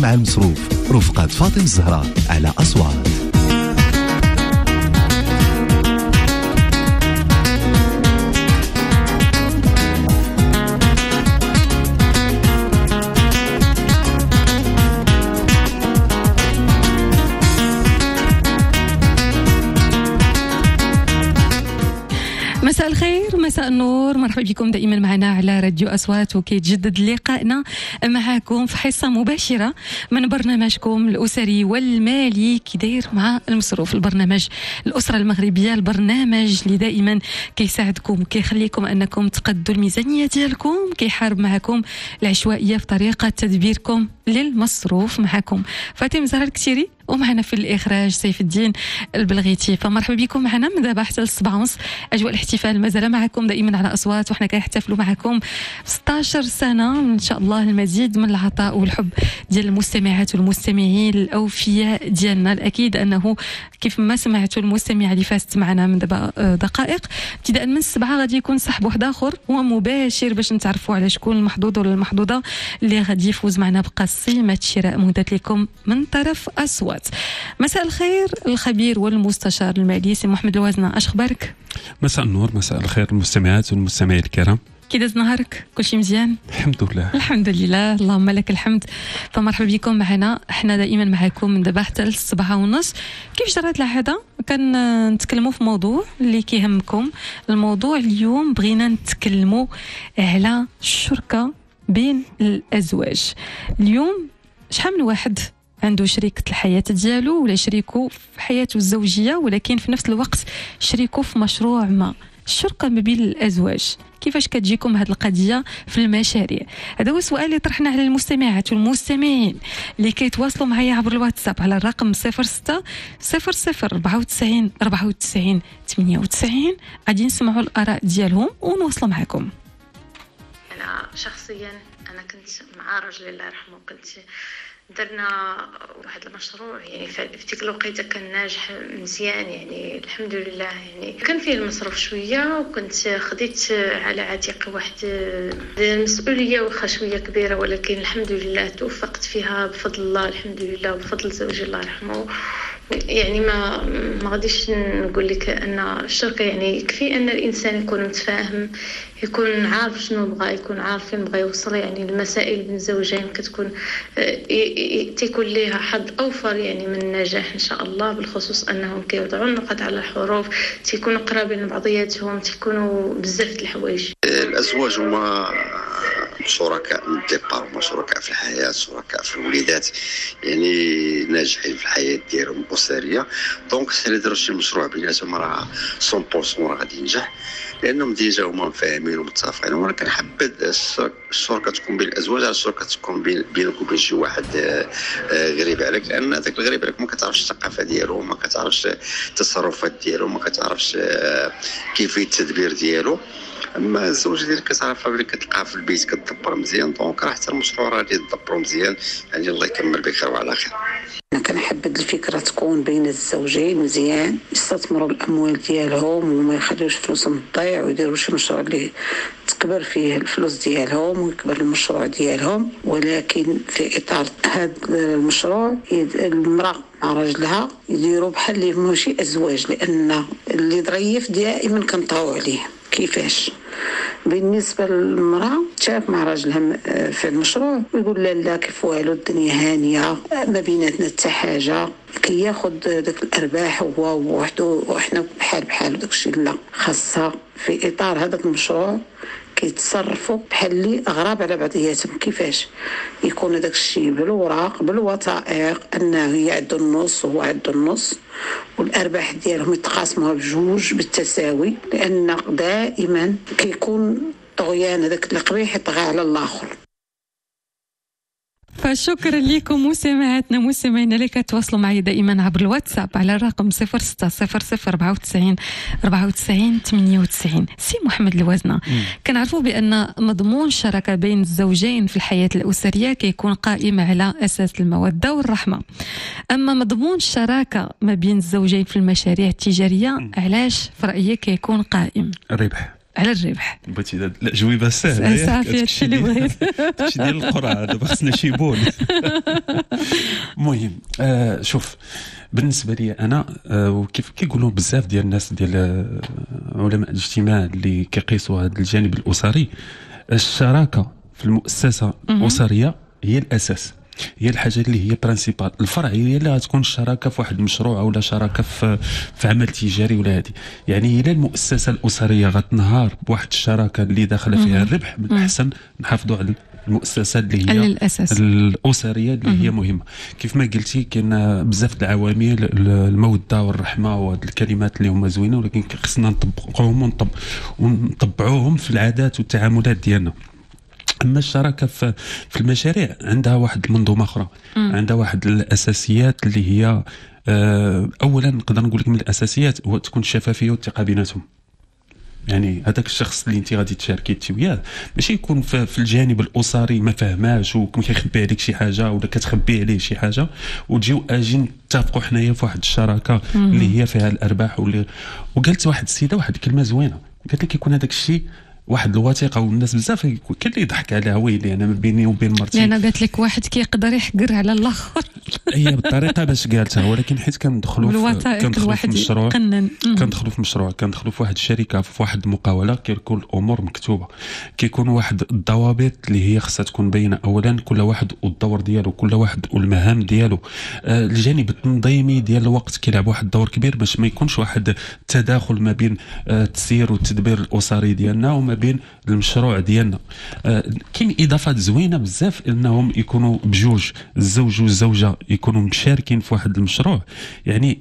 مع المصروف رفقة فاطم الزهراء على أصوات. مساء الخير، مساء النور، مرحبا بكم دائما معنا على راديو أصوات، وكيتجدد لقائنا معكم في حصة مباشرة من برنامجكم الأسري والمالي كي داير مع المصروف، البرنامج الأسرة المغربية، البرنامج اللي دائما كيساعدكم كيخليكم أنكم تقدوا الميزانية ديالكم، كيحارب معكم العشوائية في طريقة تدبيركم للمصروف. معكم فاطمة الزهراء الكتيري، ومعنا في الإخراج سيف الدين البلغيتي. فمرحبا بكم معنا من دابا حتى ل7:30. أجواء الاحتفال مازال معكم دائما على أصوات، وحنا كنحتفلوا معكم 16 سنة إن شاء الله. المزيد من العطاء والحب ديال المستمعات والمستمعين الأوفياء ديالنا. الأكيد أنه كيف ما سمعتوا المستمع اللي فازت معنا من دابا دقائق، ابتداء من 7 غادي يكون سحب واحد آخر ومباشر باش نتعرفوا على شكون المحظوظ ولا المحظوظة اللي غادي يفوز معنا بقسيمة شراء مهدات لكم من طرف أصوات. مساء الخير الخبير والمستشار المالي سي محمد الوازنة، اش اخبارك؟ مساء النور، مساء الخير المستمعات والمستمعين الكرام. كي داز نهارك؟ كلشي مزيان؟ الحمد لله الحمد لله، اللهم لك الحمد. فمرحبا بكم معنا، احنا دائما معكم من دابا حتى ل7:30. كيف جرات العاده كنتكلموا في موضوع اللي كيهمكم. الموضوع اليوم بغينا نتكلموا على الشركه بين الازواج. اليوم شحال من واحد عنده شريكة الحياة ديالو ولا شريكو في حياته الزوجية، ولكن في نفس الوقت شريكو في مشروع ما. الشركة ما بين الأزواج كيفاش كتجيكم هذه القضية في المشاريع؟ هذا هو السؤال اللي طرحنا على المستمعات والمستمعين اللي كيتواصلوا معايا عبر الواتساب على الرقم 06 00 94 94 98. غادي نسمعوا الآراء ديالهم ونواصلوا معكم. أنا شخصيا كنت مع راجلي الله يرحمه، كنت درنا واحد المشروع يعني في تلك الوقيته كان ناجح مزيان، يعني الحمد لله. يعني كان فيه المصروف شويه، وكنت خديت على عاتقي واحد المسؤوليه واخا شويه كبيره، ولكن الحمد لله توفقت فيها بفضل الله، الحمد لله وبفضل زوجي الله يرحمه. يعني ما غاديش نقول لك ان الشركه يعني يكفي ان الانسان يكون متفاهم، يكون عارف شنو بغى، يكون عارف فين بغى يوصل. يعني المسائل بين زوجين كتكون تيكون ليها حظ اوفر يعني من النجاح ان شاء الله، بالخصوص انهم كيوضعوا النقط على الحروف، تيكونوا قرابين لبعضياتهم، تيكونوا بزاف د الحوايج. الازواج هما شركاء من الديبار، هما شركاء في الحياه، شركاء في الوليدات، يعني ناجحين في الحياه ديالهم الاسريه. دونك حتى داروا شي مشروع بيناتهم راه 100% راه غادي ينجح، لانهم ديجا هما مفاهمين ومتفقين. وانا كنحبذ الشركه تكون بين الازواج على الشركه تكون بينك وبين شي واحد غريب عليك، لان داك الغريب عليك ما كتعرفش الثقافه ديالو، ما كتعرفش التصرفات ديالو، ما كتعرفش كيفيه التدبير ديالو. اما الزوج ديالك كتعرفها ملي كتلقاها في البيت كتدبر مزيان، دونك راه حتى المشروع راه غادي يدبروا مزيان. يعني الله يكمل بخير وعلى خير. أنا كنحبذ الفكرة تكون بين الزوجين مزيان، يستثمروا الأموال ديالهم وما يخليوش فلوسهم تضيع، ويديروا شي مشروع اللي تكبر فيه الفلوس ديالهم ويكبر المشروع ديالهم. ولكن في إطار هذا المشروع المرأة مع رجلها يديروا بحال اللي ماشي أزواج، لأن اللي ضعيف دائما كنطاو عليه. كيفاش؟ بالنسبة للمرأة شاف مع راجلها في المشروع ويقول لا كيف والو، الدنيا هانية ما بيناتنا حتى حاجة، كي ياخد داك الأرباح هو وحده وإحنا بحال داكشي. لا، خاصة في إطار هذا المشروع كيتصرفوا بحال اللي أغراب على بعضياتهم. كيفاش؟ يكون داك الشيء بالوراق بالوثائق، أنه هي عنده النص وهو عنده النص، والأرباح ديالهم يتقاسموها بجوج بالتساوي، لأن دائما كيكون طغيان هذاك القبيح يطغى على الآخر. فشكرا لكم مستمعاتنا مستمعينا اللي كتواصلوا معي دائما عبر الواتساب على الرقم 06 00 94 94 98. سي محمد الوازنة، كنعرفوا بأن مضمون الشراكة بين الزوجين في الحياة الأسرية كيكون قائم على أساس المودة والرحمة. أما مضمون الشراكة ما بين الزوجين في المشاريع التجارية علاش في رأيك كيكون قائم؟ الربح. على الربح. بغيتي لا جويبه سهله صافي هادشي اللي بغيت. هادشي ديال القرعه دابا خصنا شي بول. المهم شوف بالنسبه لي انا وكيف كيقولوا بزاف ديال الناس ديال علماء الاجتماع اللي كيقيسوا هذا الجانب الاسري، الشراكه في المؤسسه الاسريه هي الاساس، هي الحاجه اللي هي برانسيبال. الفرع هي اللي غتكون الشراكه في واحد المشروع ولا شراكه في عمل تجاري ولا هذه. يعني الى المؤسسه الاسريه غتنهار بواحد الشراكه اللي داخله فيها الربح، من الاحسن نحافظوا على المؤسسه اللي هي الاسريه اللي هي مهمه. كيف ما قلتي كاين بزاف د العوامل، الموده والرحمه وهاد الكلمات اللي هما زوينه، ولكن خصنا نطبقوهم ونطبعوهم في العادات والتعاملات ديالنا. اما الشراكه في المشاريع عندها واحد المنظومه اخرى، عندها واحد الاساسيات اللي هي اولا نقدر نقول لك من الاساسيات هو تكون الشفافيه والثقه بيناتهم. يعني هذاك الشخص اللي انت غادي تشاركي وياه ماشي يكون في الجانب الاسري ما فهماش وكيخبي عليك شي حاجه ولا كتخبي عليه شي حاجه، وتجيو اجين نتفقوا حنايا في واحد الشراكه اللي هي فيها الارباح. وقالت واحد السيده واحد الكلمه زوينه، قالت لك يكون هذاك الشيء واحد الوثيقه، والناس بزاف كاين اللي يضحك عليها، ويلي انا ما بيني وبين مرتي. يعني قالت لك واحد كيقدر يحقر على الاخر. هي بالطريقه باش قالتها، ولكن حيت كندخلوا في مشروع، كندخلوا في واحد الشركه، في واحد المقاوله، كيكون الامور مكتوبه، كيكون واحد الضوابط اللي هي خصها تكون باينه. اولا كل واحد والدور ديالو، كل واحد والمهام ديالو. الجانب التنظيمي ديال الوقت كيلعب واحد الدور كبير باش ما يكونش واحد التداخل ما بين التسيير والتدبير الاسري ديالنا وما بين المشروع ديالنا. كاين اضافات زوينه بزاف انهم يكونوا بجوج، الزوج والزوجه يكونوا مشاركين في واحد المشروع. يعني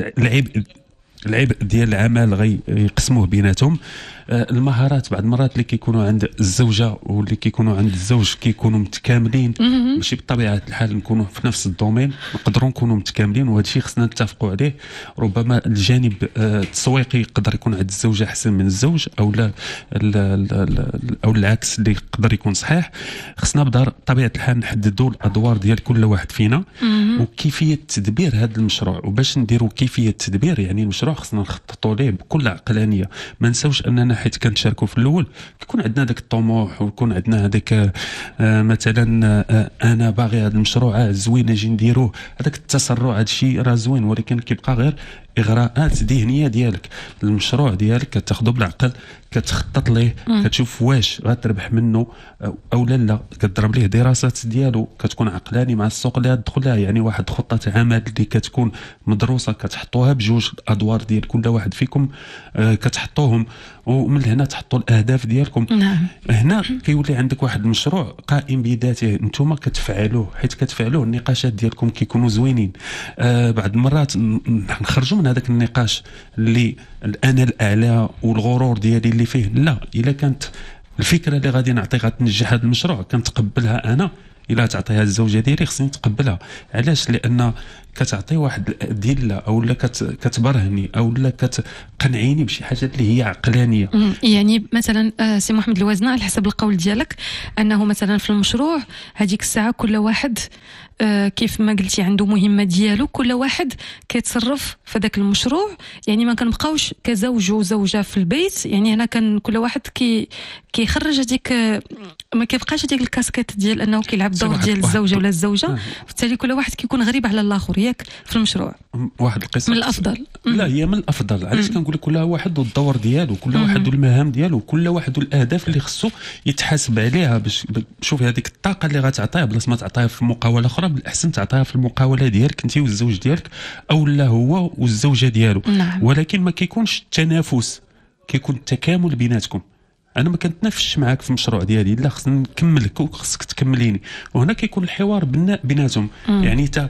العبء ديال العمل غيقسموه بيناتهم. المهارات بعض المرات اللي كيكونوا عند الزوجه واللي كيكونوا عند الزوج كيكونوا متكاملين، ماشي بطبيعه الحال نكونوا في نفس الدومين، نقدروا نكونوا متكاملين، وهذا الشيء خصنا نتفقوا عليه. ربما الجانب التسويقي يقدر يكون عند الزوجه احسن من الزوج، او لا او العكس اللي يقدر يكون صحيح. خصنا بطبيعه الحال نحددوا الادوار ديال كل واحد فينا وكيفيه تدبير هذا المشروع. وباش نديروا كيفيه التدبير يعني المشروع خصنا نخططوا ليه بكل عقلانيه. ما نساوش اننا حيت كنشاركوا في الاول كيكون عندنا داك الطموح ويكون عندنا هذاك مثلا انا باغي هذا المشروع زوين اجي نديروه، هذاك التسرع هذا الشيء راه زوين، ولكن كيبقى غير اغراءات ذهنيه ديالك. المشروع ديالك كتاخذه بالعقل، كتخطط ليه، كتشوف واش غتربح منه او لا، كتضرب ليه دراسات ديالو، كتكون عقلاني مع السوق اللي غتدخل لها. يعني واحد خطه عمل اللي كتكون مدروسه كتحطوها بجوج، الادوار ديال كل واحد فيكم كتحطوهم، ومن هنا تحطوا الاهداف ديالكم. هنا كيولي عندك واحد المشروع قائم بذاته، نتوما كتفعلوه، حيت كتفعلوه النقاشات ديالكم كيكونوا زوينين. بعض المرات نخرجوا من هذاك النقاش اللي الانا الاعلى والغرور ديالي اللي فيه، لا، الا كانت الفكره اللي غادي نعطي غتنجح هذا المشروع كنتقبلها انا، الا تعطيها الزوجه ديالي خصني نتقبلها. علاش؟ لان كتعطي واحد الدله او لا كتبرهني او لا كتقنعيني بشي حاجه اللي هي عقلانيه. يعني مثلا سي محمد الوازنه على حسب القول ديالك انه مثلا في المشروع هذيك الساعه كل واحد كيف ما قلتي عنده مهمه ديالو، كل واحد كيتصرف في ذاك المشروع. يعني ما كنبقاوش كزوج وزوجه في البيت، يعني هنا كان كل واحد كيخرج هذيك، ما كيبقاش هذيك الكاسكيت ديال انه كيلعب الدور ديال الزوجه ولا الزوجه. بالتالي كل واحد كيكون غريب على الاخر ياك في المشروع. واحد القصه من الافضل لا هي من الافضل. علاش كنقول لك كل واحد والدور ديالو، كل واحد والمهام ديالو، كل واحد والاهداف اللي خصو يتحاسب عليها. باش شوف هذيك الطاقه اللي غتعطيها بلاص ما تعطيها في مقاوله اخرى، بالاحسن تعطيها في المقاوله ديالك انت والزوج ديالك، او لا هو والزوجه ديالو. ولكن ما كيكونش التنافس، كيكون التكامل بيناتكم. انا ما كنتنافسش معاك في المشروع ديالي، لا خصني نكملك وخصك تكمليني، وهنا كيكون الحوار بيناتهم. يعني حتى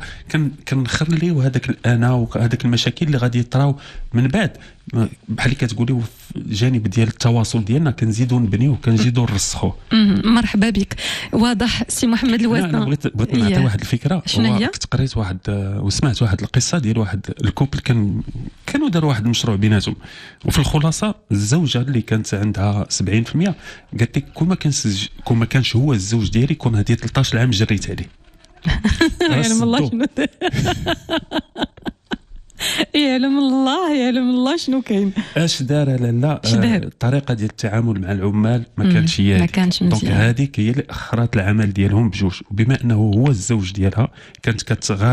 كنخليو هذاك الانا وهذاك المشاكل اللي غادي يطراو من بعد، بحال اللي كتقولي في الجانب ديال التواصل ديالنا كنزيدوا نبنيوه، كنزيدوا نرسخوه. مرحبا بك. واضح سي محمد الوازنه. انا بغيت نعطي واحد الفكره. كنت قريت واحد وسمعت واحد القصه ديال واحد الكوبل كانوا داروا واحد المشروع بيناتهم، وفي الخلاصه الزوجه اللي كانت عندها 70% قالت لك كون ما كانش هو الزوج ديالي كون هذه 13 عام جريت عليه. يعني والله يعلم الله شنو كاين. اش دار لا الطريقه ديال التعامل مع العمال ما كانتش هي دونك هذيك هي اللي اخرت العمل ديالهم بجوج. وبما انه هو الزوج ديالها كانت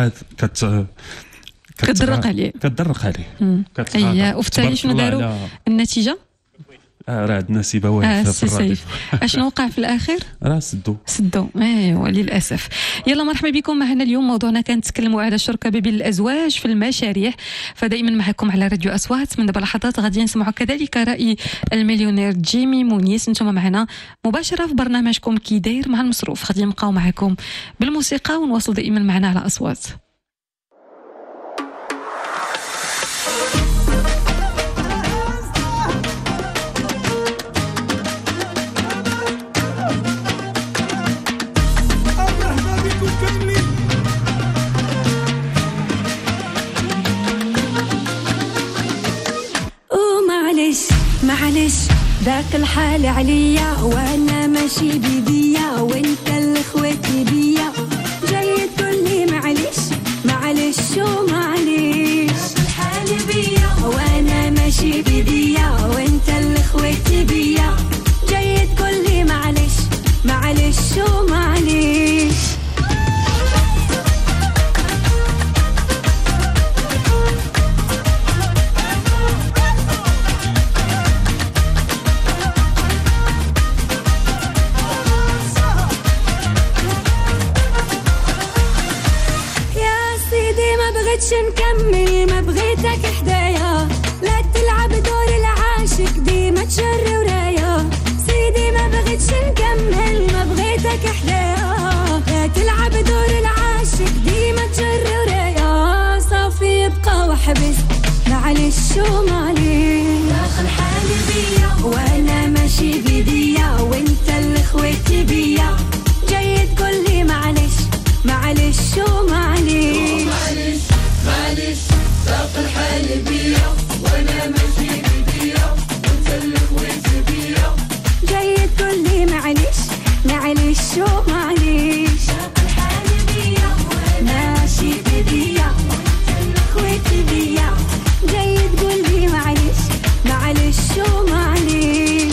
كتدرق عليه اييه. وفي التالي شنو داروا النتيجه؟ راه عندنا سيبه واحده في الراديو. اشنو وقع في الاخر؟ راه سدوا ايوا للاسف. يلا مرحبا بكم معنا اليوم. موضوعنا كنتكلموا على الشركه بين الازواج في المشاريع. فدائما معكم على راديو اصوات. من دابا لحظات غادي نسمعوا كذلك راي المليونير جيمي مونيس. نتوما معنا مباشره في برنامجكم كي داير مع المصروف. غادي نبقاو معكم بالموسيقى ونواصلوا دائما معنا على اصوات. معلش ذاك الحال عليا وانا ماشي بيديا وانت اللي خواتي بيا جاي تقول لي معلش ومعلش ذاك الحال بيا وانا ماشي بيديا وانت اللي خواتي بيا جاي تقول لي معلش ومعلش. نكمل ما بغيتك حدايا لا تلعب دور العاشق ديما تجري ورايا سيدي ما بغيتش نكمل ما بغيتك حدايا لا تلعب دور العاشق ديما تجري ورايا صافي يبقى وحبس معلش ومعليش داخل حالي بيا وانا ماشي بيديا وانت اللي خويتي بيا جاي تقول لي معلش ومعليش معلش داخل حالي بيا وانا ماشي بيديا وانت اللي خويتي بيا جاي تقول لي معلش ومعليش داخل حالي بيا وانا ماشي بيديا وانت اللي خويتي بيا جاي تقول لي معلش ومعليش.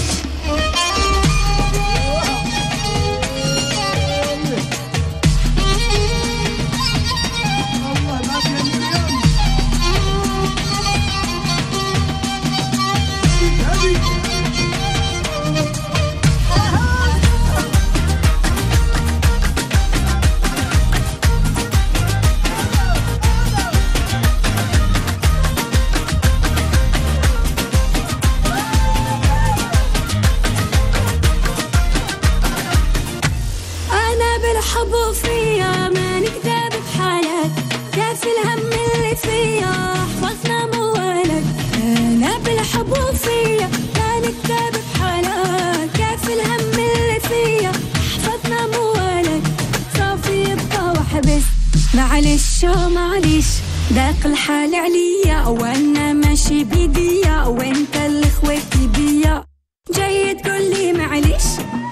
حبوا فيا ما نكذب بحالك كاف الهم اللي فيا حفظنا موالك انا بالحبوا فيا ما نكذب بحالك كاف الهم اللي فيا حفظنا موالك صافي يبقى وحبس معلش ومعليش ذاك الحال عليا وانا ماشي بيديا وانت اللي خويتي بيا جاي تقول لي معلش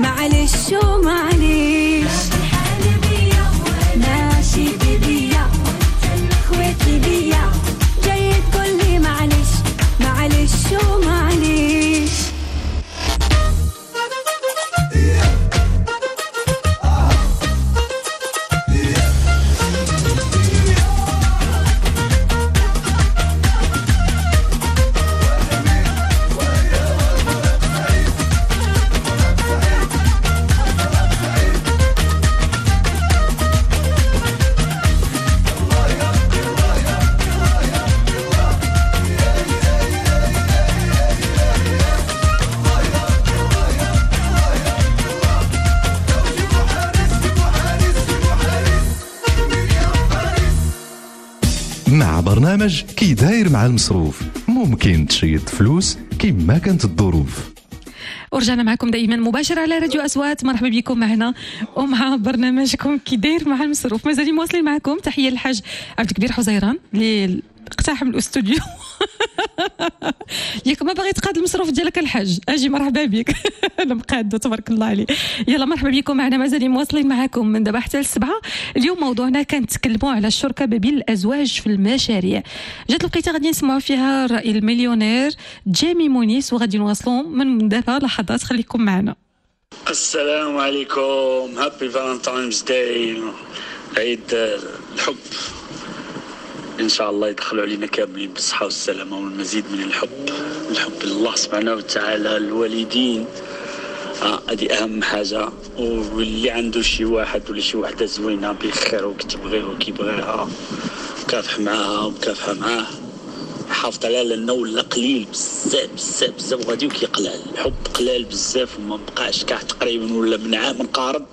ومعليش ماشي بيديا خواتي بيا جاي تقول لي معلش ومعليش. مع برنامج كي داير مع المصروف ممكن تشيط فلوس كما كانت الظروف. ورجعنا معكم دائما مباشرة على راديو أصوات. مرحبا بكم معنا ومع برنامجكم كي داير مع المصروف. مازالين مواصلين معكم. تحية للحاج عبد الكبير حزيران اللي اقتحم الاستوديو ياك ما باغي تقاد المصروف ديالك الحاج، اجي مرحبا بك. انا مقاده تبارك الله عليه. يلا مرحبا بكم معنا، مازال مواصلين معكم من دابا حتى ل7. اليوم موضوعنا كنتكلموا على الشركه ما بين الازواج في المشاريع. جات الوقيته غادي نسمعوا فيها الرأي المليونير جيمي مونيس، وغادي نواصلوا من دابا لحظات. خليكم معنا. السلام عليكم، هابي فالنتاينز داي، عيد الحب. ان شاء الله يدخلوا علينا كاملين بالصحه والسلامه والمزيد من الحب لله سبحانه وتعالى، الوالدين. هذه اهم حاجه. واللي عنده شي واحد ولا شي وحده زوينه بخير وكتبغيه وكيبغيها وكافح معاها وكافحه معاه، حافظ عليها لانه ولا قليل بزاف بزاف بزاف وغادي وكيقلال. الحب قلال بزاف وما بقاش كاع تقريبا ولا من عام قارب.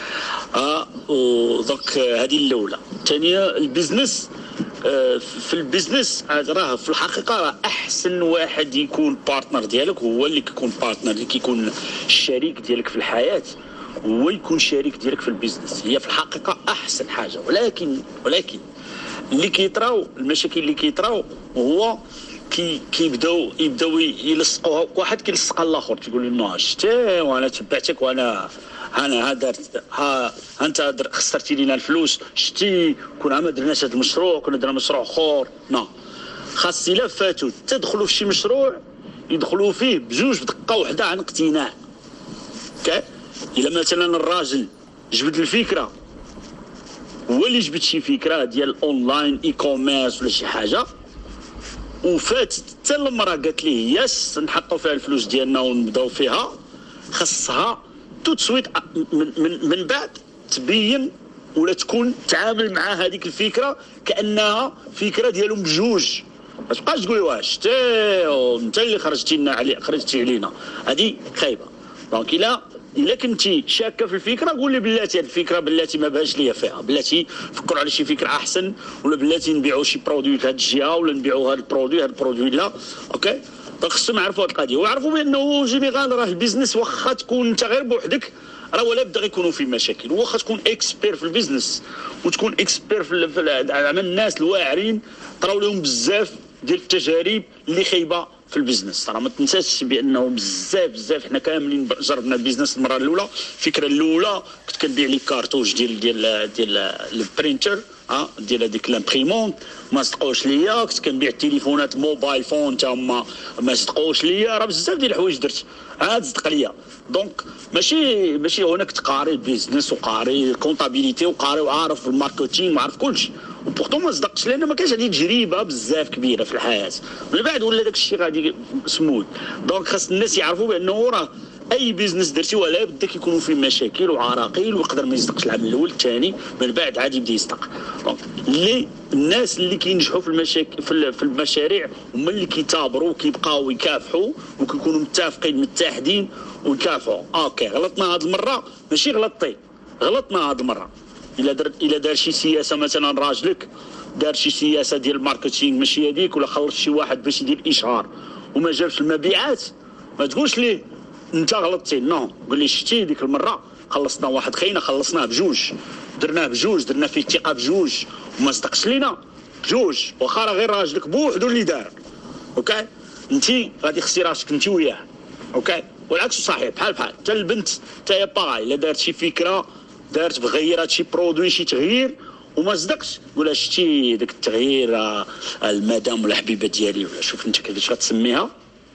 ودرك هذه الاولى. الثانيه البيزنس. في البيزنس راه في الحقيقه راه احسن واحد يكون بارتنر ديالك هو اللي كيكون بارتنر، اللي كيكون الشريك ديالك في الحياه هو يكون شريك ديالك في البيزنس. هي في الحقيقه احسن حاجه. ولكن اللي كيطراو المشاكل اللي كيطراو هو يبداو يلصقوها. واحد كيلصق الاخر تيقول له نو شتي وانا تبعتك وانا درت انت خسرتي لينا الفلوس، شتي كنا ما درناش هذا المشروع، كنا درنا مشروع اخر. خاص الا فاتوا تدخلوا في شي مشروع يدخلوا فيه بجوج بدقه واحده عن اقتناع. الا مثلا الراجل جبد الفكره، هو اللي جبد شي فكره ديال اونلاين اي كوميرس ولا شي حاجه، وفات حتى المراه قالت ليه ياس نحطوا فيها الفلوس ديالنا ونبداو فيها، خاصها تو تسويت من بعد تبين ولا تكون تعامل مع هذيك الفكره كانها فكره ديالهم بجوج. ما تبقاش تقول واش انت اللي خرجتي علينا، هذه خايبه. دونك الا كنتي شاكه في الفكره قول لي بلاتي هذه الفكره بلاتي ما بهاش ليا فيها، بلاتي فكروا على شي فكره احسن، ولا بلاتي نبيعوا شي برودوي لهاد الجهه ولا نبيعوا هذا البرودوي لا. اوكي دونك خصهم يعرفوا هذه القضيه ويعرفوا بانه جينيرال راه البيزنس واخا تكون انت غير بوحدك راه ولا بدا غيكونوا فيه مشاكل. واخا تكون اكسبير في البيزنس وتكون اكسبير في الناس الواعرين طراو لهم بزاف ديال التجارب اللي خايبه في البيزنس. راه ما تنساش بانه بزاف حنا كاملين جربنا البيزنس المره الاولى. الفكره الاولى كنت كنبيع لي كارتوج ديال البرينتر ديال هذيك لامبريمونت، ما صدقوش ليا. كنت كنبيع التليفونات موبايل فون تا هما ما صدقوش ليا. راه بزاف ديال الحوايج درت عاد صدق ليا. دونك ماشي هناك تقاري البيزنس وقاري الكونطابيليتي وقاري وعارف الماركتينغ وعارف كلشي، وبورتو ما صدقتش لان ما كانش عندي تجربه بزاف كبيره في الحياه. من بعد ولا داك الشيء غادي سموث. دونك خاص الناس يعرفوا بانه راه اي بيزنس درتي ولا بدا كيكونوا فيه مشاكل وعراقيل ويقدر ما يصدقش العام الاول الثاني، من بعد عاد يبدا يصدق. دونك الناس اللي كينجحوا في المشاكل في المشاريع هما اللي كيتابروا وكيبقاو يكافحوا وكيكونوا متحدين ويكافحوا. اوكي غلطنا هذه المره، ماشي غلطنا هذه المره. الا دار شي سياسه مثلا راجلك دار شي سياسه ديال الماركتينغ ماشي هذيك، ولا خلص شي واحد باش يدير اشهار وما جابش المبيعات، ما تقولش ليه انت غلطتي. نو قول لي شتي ديك المره خلصنا واحد خينا خلصناه بجوج، درناه بجوج، درنا فيه الثقه بجوج وما صدقش لينا بجوج، واخا راه غير راجلك بوحدو اللي دار. اوكي انت غادي خصي راسك انت وياه. اوكي والعكس صحيح بحال حتى البنت حتى هي باغاي. الا دارت شي فكره دارت بغير هادشي برودوي شي تغيير وما صدقش قولها شتي داك التغيير المدام ولا حبيبه ديالي ولا شوف انت كيفاش غتسميها،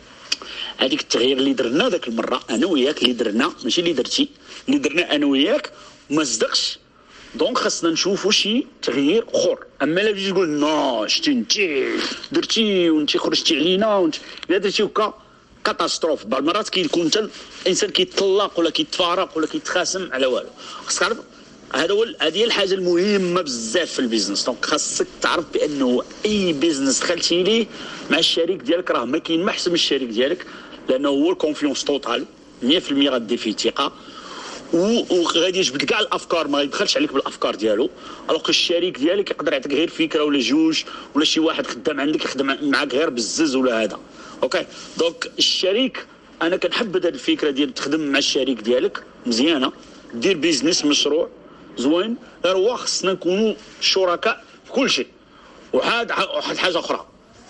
هذيك التغيير اللي درنا ذاك المره انا وياك اللي درنا ماشي اللي درتي، اللي درنا انا وياك وما صدقش. دونك خاصنا نشوفوا شي تغيير اخر. اما لا تجي تقول نو شتي انت درتي وانت خرجتي علينا وانت الا درتي هكا كاتاستروف. بعض المرات كيكون حتى الانسان كيتطلق ولا كيتفارق ولا كيتخاصم على والو. خاصك تعرف هذه هي الحاجه المهمه بزاف في البيزنس. دونك خاصك تعرف بانه اي بيزنس دخلتي ليه مع الشريك ديالك راه ما كاين ما احسن من الشريك ديالك، لانه هو الكونفيونس توتال 100% غدير فيه ثقه وغادي يجبد كاع الافكار، ما يدخلش عليك بالافكار ديالو. الوغ الشريك ديالك يقدر يعطيك غير فكره ولا جوج، ولا شي واحد خدام عندك يخدم معاك غير بالزز ولا هذا. اوكي دونك الشريك انا كنحب هذه الفكره ديال تخدم مع الشريك ديالك مزيانه، دير بيزنس مشروع زوين. غير هو خصنا نكونوا شركاء في كل شيء. واحد حاجه اخرى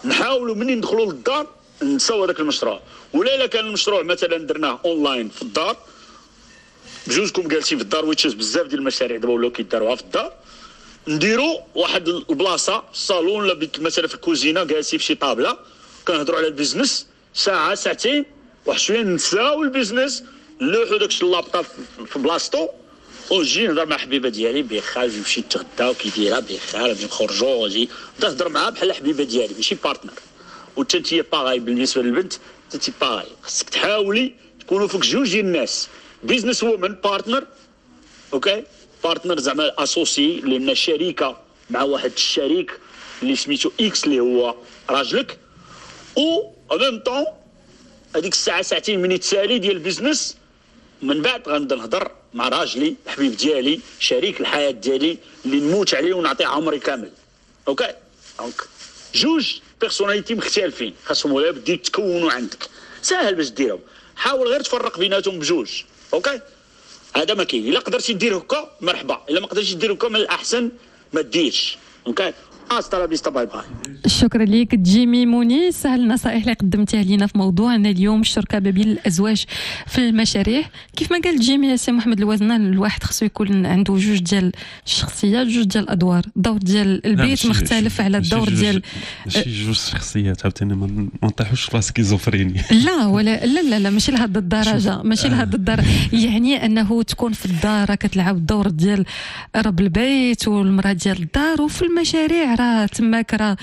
نحاولوا منين ندخلوا للدار نساو هذاك المشروع. ولا الا كان المشروع مثلا درناه اونلاين في الدار بجوجكم جالسين في الدار، ويتشز بزاف ديال المشاريع دابا ولاو كيداروها في الدار، نديروا واحد البلاصه في الصالون ولا مثلا في الكوزينه جالسين في شي طابله كنهضروا على البيزنس ساعه ساعتين، واحد شويه نساو البيزنس، نلوحوا داكشي اللابطاب في بلاصتو وجي نهضر مع حبيبه ديالي بخير، نمشي نتغدى وكي دايره بخير، نمشي نخرجوا وجي نهضر معاها بحال حبيبه ديالي ماشي بارتنر. وانت باغاي بالنسبه للبنت، انت باغاي خصك تحاولي تكونوا فوق جوج ديال الناس، بيزنس وومن بارتنر، اوكي بارتنر زعما اسوسي لان شركه مع واحد الشريك اللي سميتو اكس اللي هو راجلك، او ميم طون هذيك الساعه ساعتين من يتسالي ديال البيزنس من بعد غنبدا نهضر مع راجلي الحبيب ديالي شريك الحياه ديالي اللي نموت عليه ونعطيه عمري كامل. اوكي دونك جوج بيرسوناليتي مختلفين خاصهم ولا بدي تكونوا عندك، ساهل باش ديرهم، حاول غير تفرق بيناتهم بجوج. اوكي هذا ما كاين، الا قدرتي دير هكا مرحبا، الا ما قدرتيش دير هكا من الاحسن ما ديرش. اوكي استرا بيستا باي باي. شكرا لك جيمي مونيس على النصائح اللي قدمتيها لينا في موضوعنا اليوم، الشركه ما بين الازواج في المشاريع. كيف ما قال جيمي يا سي محمد الوزنان، الواحد خصو يكون عنده جوج ديال الشخصيات، جوج ديال الادوار، الدور ديال البيت مختلف على الدور ديال ماشي جوج شخصيات عاوتاني ما نطيحوش في سكيزوفريني. لا ولا لا ماشي لهذا الدرجه، ماشي لهذا الدرجه، يعني انه تكون في الدار كتلعب الدور ديال رب البيت والمراه ديال الدار، وفي المشاريع راه تماك راه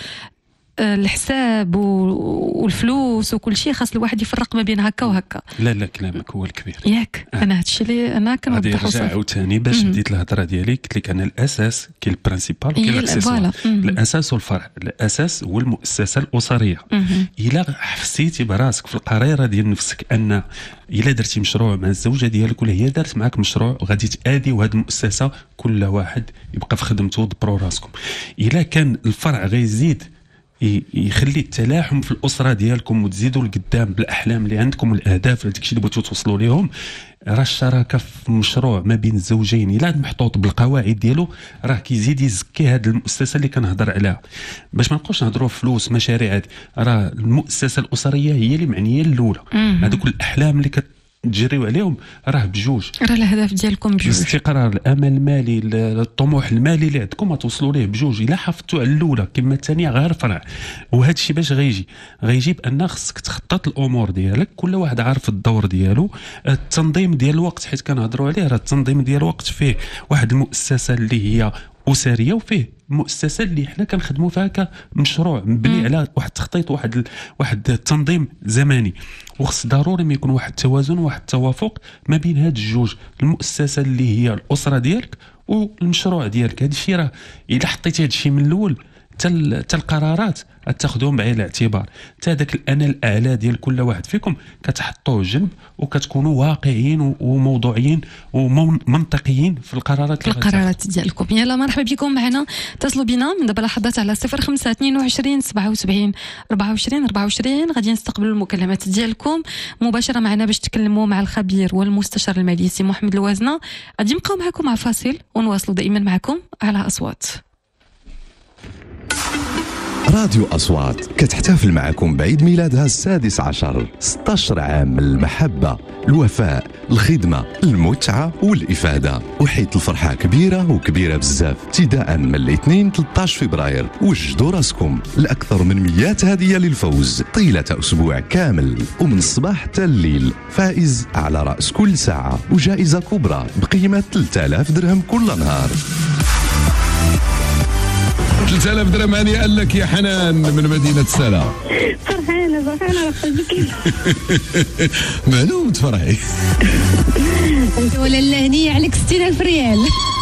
الحساب والفلوس وكل شيء خاص الواحد يفرق ما بين هكا وهكا. لا كلامك هو الكبير ياك. انا هادشي اللي انا كنوضحو صافي. غادي عاوتاني باش بديت الهضره ديالي قلت لك انا الاساس كاين البرينسيبال وكاين الاكسسوار. الاساس والفرع، الاساس هو المؤسسه الاسريه. الا حسيتي براسك في القريره ديال نفسك ان الا درتي مشروع مع الزوجه ديالك ولا هي دارت معك مشروع وغادي تادي وهاد المؤسسه كل واحد يبقى في خدمته دبروا راسكم. الا كان الفرع غيزيد يخلي التلاحم في الاسره ديالكم وتزيدوا لقدام بالاحلام اللي عندكم والاهداف اللي داكشي اللي بغيتوا توصلوا ليهم، راه الشراكه في المشروع ما بين الزوجين الا محطوط بالقواعد ديالو راه كيزيد يزكي هذه المؤسسه اللي كنهضر عليها. باش ما نبقاوش نهضروا فلوس مشاريع، راه المؤسسه الاسريه هي اللي معنيه الاولى. هذوك الاحلام اللي تجريو عليهم راه بجوج، راه الهدف ديالكم بجوج، الاستقرار، الامل المالي، الطموح المالي اللي عندكم توصلوا ليه بجوج. الا حافظتوا على الاولى كما الثانيه غير فرع. وهذا الشيء باش غيجي بان خصك تخطط الامور ديالك، كل واحد عارف الدور ديالو. التنظيم ديال الوقت حيت كنهضروا عليه، راه التنظيم ديال الوقت فيه واحد المؤسسه اللي هي اسريه وفيه مؤسسه اللي حنا كنخدموا فيها كمشروع مبني على واحد التخطيط، واحد التنظيم زمني. وخص ضروري ما يكون واحد التوازن وواحد التوافق ما بين هاد الجوج، المؤسسه اللي هي الاسره ديالك والمشروع ديالك. هذا الشيء راه الا حطيتي هذا الشيء من الاول حتى القرارات تاخذهم بعين الاعتبار، حتى داك الانا الاعلى ديال كل واحد فيكم كتحطوه جنب وكتكونوا واقعيين وموضوعيين ومنطقيين في القرارات ديالكم. يلا مرحبا بكم معنا، اتصلوا بنا من دابا لحظات على 0522 77 24 غادي نستقبلوا المكالمات ديالكم مباشره معنا باش تكلموا مع الخبير والمستشار المالي سي محمد الوزنه. غادي نبقاو معكم مع فاصل ونواصلوا دائما معكم على اصوات راديو أصوات. كتحتفل معكم بعيد ميلادها 16 16 عام من المحبة، الوفاء، الخدمة، المتعة والإفادة. وحيت الفرحة كبيرة بزاف. ابتداء من الاثنين 13 فبراير وجدوا راسكم لأكثر من 100 هدية للفوز طيلة أسبوع كامل، ومن الصباح حتى الليل فائز على رأس كل ساعة، وجائزة كبرى بقيمة 3000 درهم كل نهار. 3000 درهم هنيئا لك يا حنان من مدينة سلا. فرحانة معلوم تفرحي. ولا لا هنية عليك 60,000 ريال.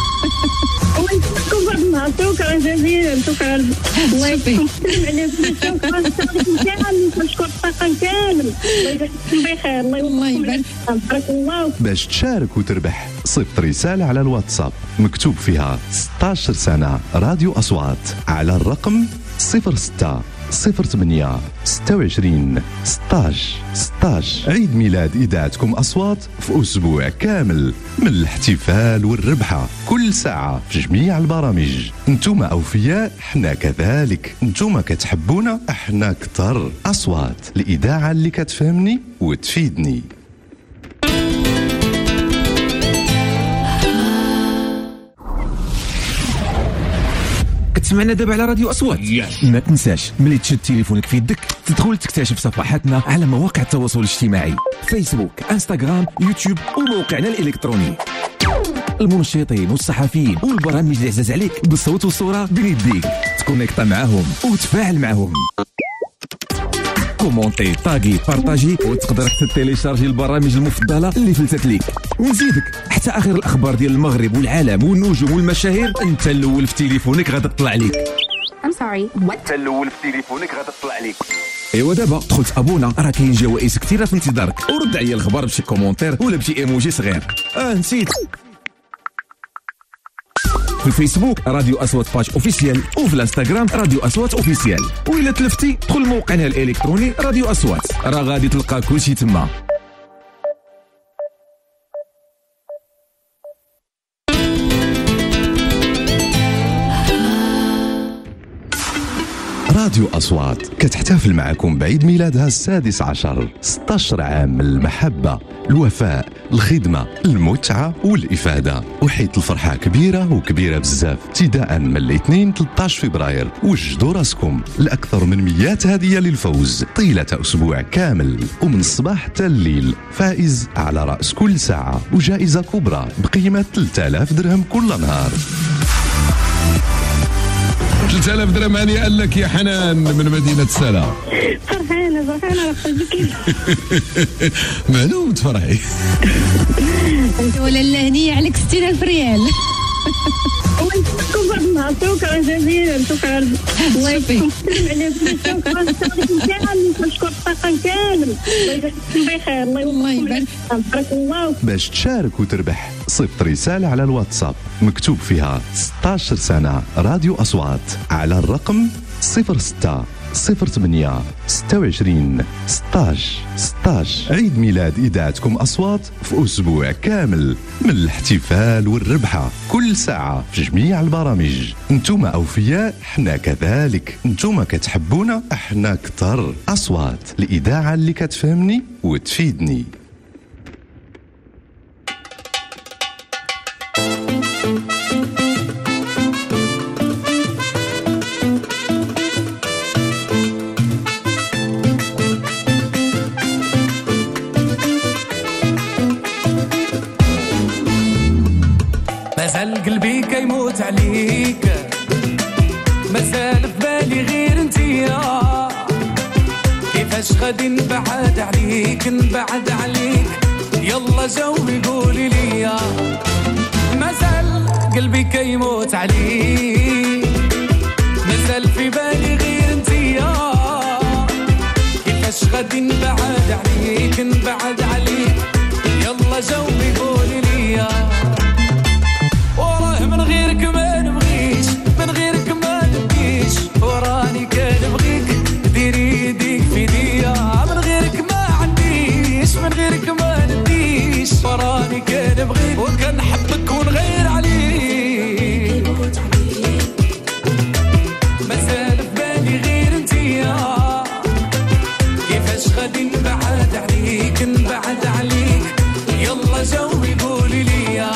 شكرا جزيلا، شكرا. الله يسلمك عليكم، شكرا نشكر الطاقم كامل. الله يجزيكم بخير. الله يبارك الله. باش تشارك وتربح صيفط رسالة على الواتساب مكتوب فيها 16 سنة راديو أصوات على الرقم 06 08 26 16 16. عيد ميلاد إذاعتكم أصوات في أسبوع كامل من الاحتفال والربحة كل ساعة في جميع البرامج. انتم أوفياء، احنا كذلك. انتم كتحبونا، احنا كتر. أصوات، الإذاعة اللي كتفهمني وتفيدني. كتسمعنا دابا على راديو أصوات. ما تنساش ملي تشد تليفونك في يدك تدخل تكتشف صفحاتنا على مواقع التواصل الاجتماعي: فيسبوك، انستغرام، يوتيوب وموقعنا الإلكتروني. المنشطين والصحفيين والبرامج اللي عزاز عليك بالصوت والصورة بين يديك. تكونيكتا معاهم وتفاعل معاهم. كومونتي، طاغي، بارطاجي، وتقدر تيليشارجي البرامج المفضله اللي فلتت ليك. ونزيدك حتى اخر الاخبار ديال المغرب والعالم والنجوم والمشاهير انت الاول في تليفونك غادا تطلع ليك. انت الاول في تليفونك غادا تطلع ليك. ايوا دابا دخلت ابونا، راه كاين جوائز كثيره في انتظارك، ورد عليا الخبر بشي كومونتير ولا بشي ايموجي صغير. نسيت. في الفيسبوك راديو أصوات باج اوفيسيال، وفي الانستغرام راديو أصوات اوفيسيال، وإلا تلفتي دخل موقعنا الإلكتروني راديو أصوات، راه غادي تلقى كلشي تما. راديو أصوات كتحتفل معكم بعيد ميلادها السادس عشر. 16 عام من المحبة، الوفاء، الخدمة، المتعة والإفادة. وحيت الفرحة كبيرة وكبيرة بزاف. ابتداء من الاثنين 13 فبراير وجدوا راسكم لأكثر من 100 هدية للفوز طيلة أسبوع كامل، ومن الصباح حتى الليل. فائز على رأس كل ساعة، وجائزة كبرى بقيمة 3000 درهم كل نهار. 3000 درهم هانيئا لك يا حنان من مدينة سلا. فرحانة رقصتك. معلوم تفرحي. ولا هنية عليك 60,000 ريال. شكرا جزيلا. شكرا. الله يسلمك. شكرا. نشكر الطاقم كامل. الله يجزيكم بخير. الله يبارك. بارك الله. باش تشارك وتربح صيفط رسالة على الواتساب مكتوب فيها 16 سنة راديو أصوات على الرقم 06 08 26 16 16. عيد ميلاد إذاعتكم أصوات في أسبوع كامل من الاحتفال والربحة كل ساعة في جميع البرامج. انتم أوفياء، احنا كذلك. انتم كتحبونا، احنا كتر. أصوات، الإذاعة اللي كتفهمني وتفيدني. مازال قلبي كيموت عليك، مازال في بالي غير انتيا. كيفاش غادي نبعد عليك يلا جاوبي قولي ليا. مازال قلبي كيموت عليك، مازال في بالي غير انتيا. كيفاش غادي نبعد عليك يلا جاوبي قولي ليا. وراه من غيرك ما نبغيش، من غيرك ما نبكيش، وراني كنبغيك ديري يديك في يديا. من غيرك ما عنديش، من غيرك ما نديش، وراني كنبغيك وكنحبك ونغير عليك. مازال في بالي غير انتيا، كيفاش غادي نبعد عليك يلا جاوبي قولي ليا.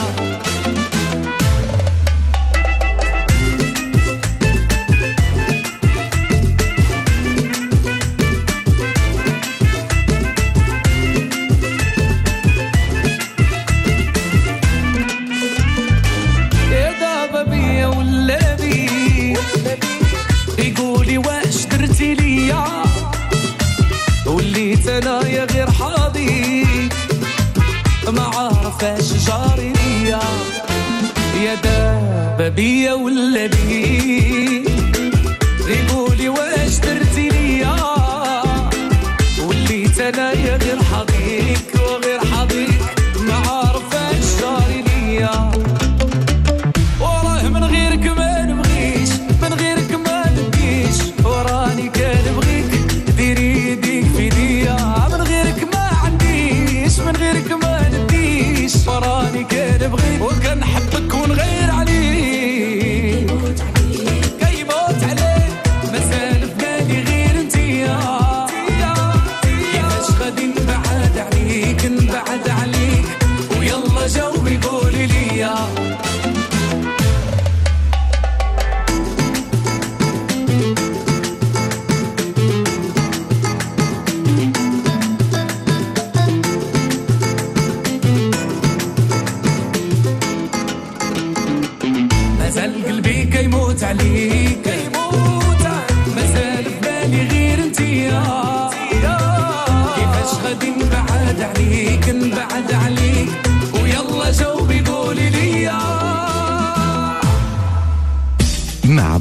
أنايا غير حاضي ما عارفاش جاري ليا. يا دابا بيا ولا بي، قولي واش درتي ليا. وليت أنايا غير حاضيك وغير حاضيك ما عارفاش جاري ليا. وراه من غيرك ما نبغيش، من غيرك ما نبكيش، وراني كان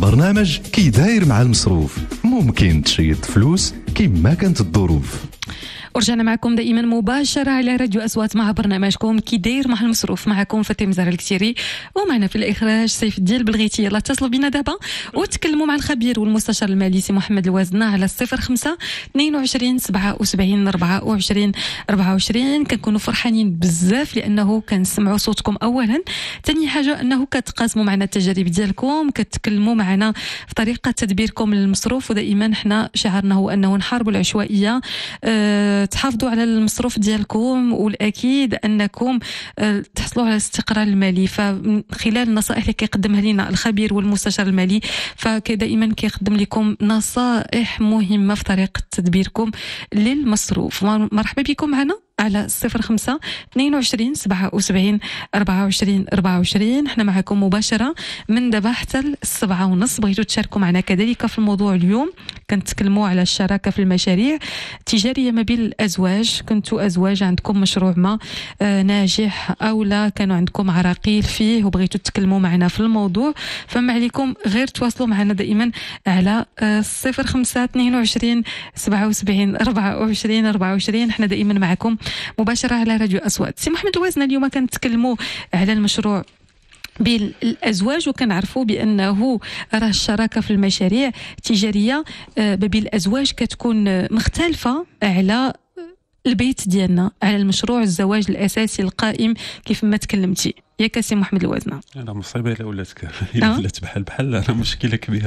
برنامج كي داير مع المصروف. ممكن تشيط فلوس كما كانت الظروف. ورجعنا معكم دائما مباشرة على راديو أصوات مع برنامجكم كي داير مع المصروف. معكم فاطمة زهرة الكتيري، ومعنا في الإخراج سيف الدين البلغيتي. يلا اتصلوا بنا دابا وتكلموا مع الخبير والمستشار المالي سي محمد الوازنة على 05 22 77 24 24. كنكونوا فرحانين بزاف لأنه كنسمعوا صوتكم أولا. ثاني حاجة أنه كتقاسموا معنا التجارب ديالكم، كتكلموا معنا في طريقة تدبيركم للمصروف. ودائما حنا شعارنا هو أنه نحاربوا العشوائية، تحافظوا على المصروف ديالكم، والاكيد انكم تحصلوا على الاستقرار المالي. فخلال النصائح اللي كيقدمها لنا الخبير والمستشار المالي فدائما كيقدم لكم نصائح مهمه في طريقه تدبيركم للمصروف. مرحبا بكم معنا على 05 22 77 24 24. احنا معكم مباشرة من دابا حتى 7:30. بغيتوا تشاركوا معنا كذلك في الموضوع اليوم. كنتكلموا على الشراكة في المشاريع التجارية ما بين الأزواج. كنتوا أزواج عندكم مشروع ما ناجح أو لا، كانوا عندكم عراقيل فيه وبغيتوا تتكلموا معنا في الموضوع، فما عليكم غير تواصلوا معنا دائما على 05 22 77 24 24. احنا دائما معكم مباشرة على راديو أصوات. سي محمد الوازنة، اليوم كنتكلموا على المشروع بين الأزواج، وكنعرفوا بأنه راه الشراكة في المشاريع التجارية بين الأزواج كتكون مختلفة على البيت ديالنا، على المشروع الزواج الأساسي القائم كيف ما تكلمتي ياك سي محمد الوازنة. انا مصيبه الا ولات بحال راه مشكله كبيره.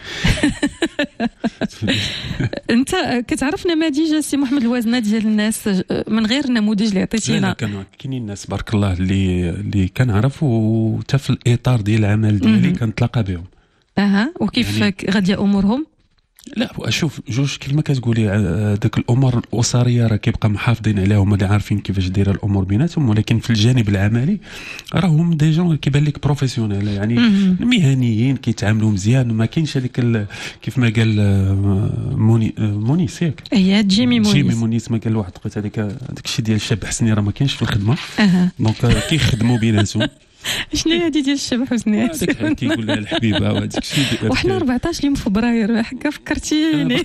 انت كتعرف نماذج سي محمد الوازنة ديال الناس من غير نموذج اللي عطيتينا؟ لا كانوا كاينين الناس بارك الله اللي كنعرف، وحتى في الاطار ديال العمل ديالي كنتلاقى بهم. وكيف يعني غاديه امورهم؟ لا شوف، جوج كلمه كتقولي داك الامور الاسريه راه كيبقى محافظين عليهم، اللي عارفين كيفاش دايره الامور بيناتهم، ولكن في الجانب العملي راهم دي جون كيبان لك بروفيسيونيل، يعني مهنيين كيتعاملوا مزيان. ما كاينش هذيك كيف ما قال مونيس ياك جيمي مونيس ما قال واحد دقيقه، هذاك الشيء ديال الشاب حسني راه ما كاينش في الخدمه. دونك كيخدموا بيناتهم. شنو هي هذه ديال الشاب حسني؟ هذاك كيقول لها الحبيبه وهذاك الشيء. وحنا 14 يوم فبراير، هكا فكرتيني.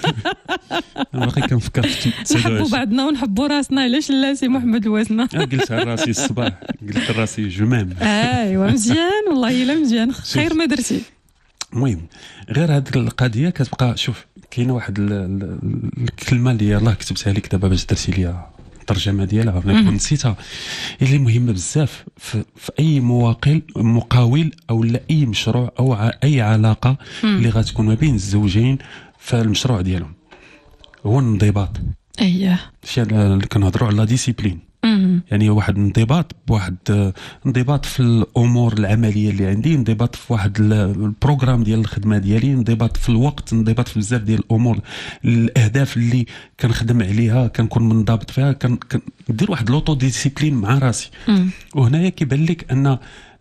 باقي كنفكر في نحبوا بعضنا ونحبوا راسنا، علاش لا سي محمد الوازنة؟ قلت على راسي الصباح، قلت لراسي جمام. ايوا مزيان، والله الا مزيان، خير ما درتي. المهم غير هذه القضيه كتبقى. شوف كاينه واحد الكلمه اللي يلاه كتبتها لك دابا باش درتي ليا الترجمه ديالها، نسيتها، اللي مهمه بزاف في اي مقاول او لا اي مشروع او اي علاقه اللي غتكون ما بين الزوجين في المشروع ديالهم، هو الانضباط. الشيء اللي كنهضروا على ديسيبلين، يعني واحد انضباط في الامور العمليه اللي عندي، انضباط في واحد البروغرام ديال الخدمه ديالي، انضباط في الوقت، انضباط في بزاف ديال الامور، الاهداف اللي كنخدم عليها كنكون منضبط فيها، كندير واحد لوطو ديسيبلين مع راسي. وهنايا كيبان لك ان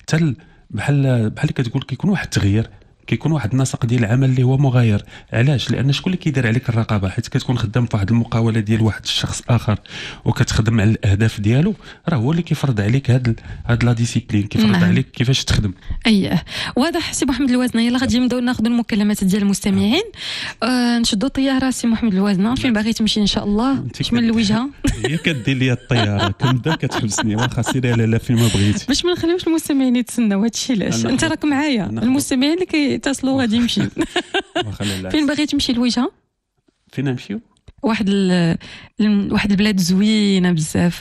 بحال كتقول كيكون واحد التغيير، كيكون واحد النسق ديال العمل اللي هو مغاير. علاش؟ لان شكون اللي كيدير عليك الرقابه؟ حيت كتكون خدام في واحد المقاوله ديال واحد الشخص اخر وكتخدم على الاهداف ديالو، راه هو اللي كيفرض عليك هاد لا ديسيبلين، كيفرض عليك كيفاش تخدم. واضح سي محمد الوازنة. يلا غادي نبداو ناخذوا المكالمات ديال المستمعين. نشدوا الطياره سي محمد الوازنة، فين باغي تمشي ان شاء الله؟ شمل الوجهه. هي كدير لي الطياره كنبدا كتحبسني، واخا سيري لا فين ما بغيتي، باش ما نخليوش المستمعين يتسناو. هادشي علاش انت راك معايا، المستمعين اللي كيتصلوا غادي يمشي. فين باغي تمشي الوجهه؟ فين نمشيو؟ واحد البلاد زوينه بزاف،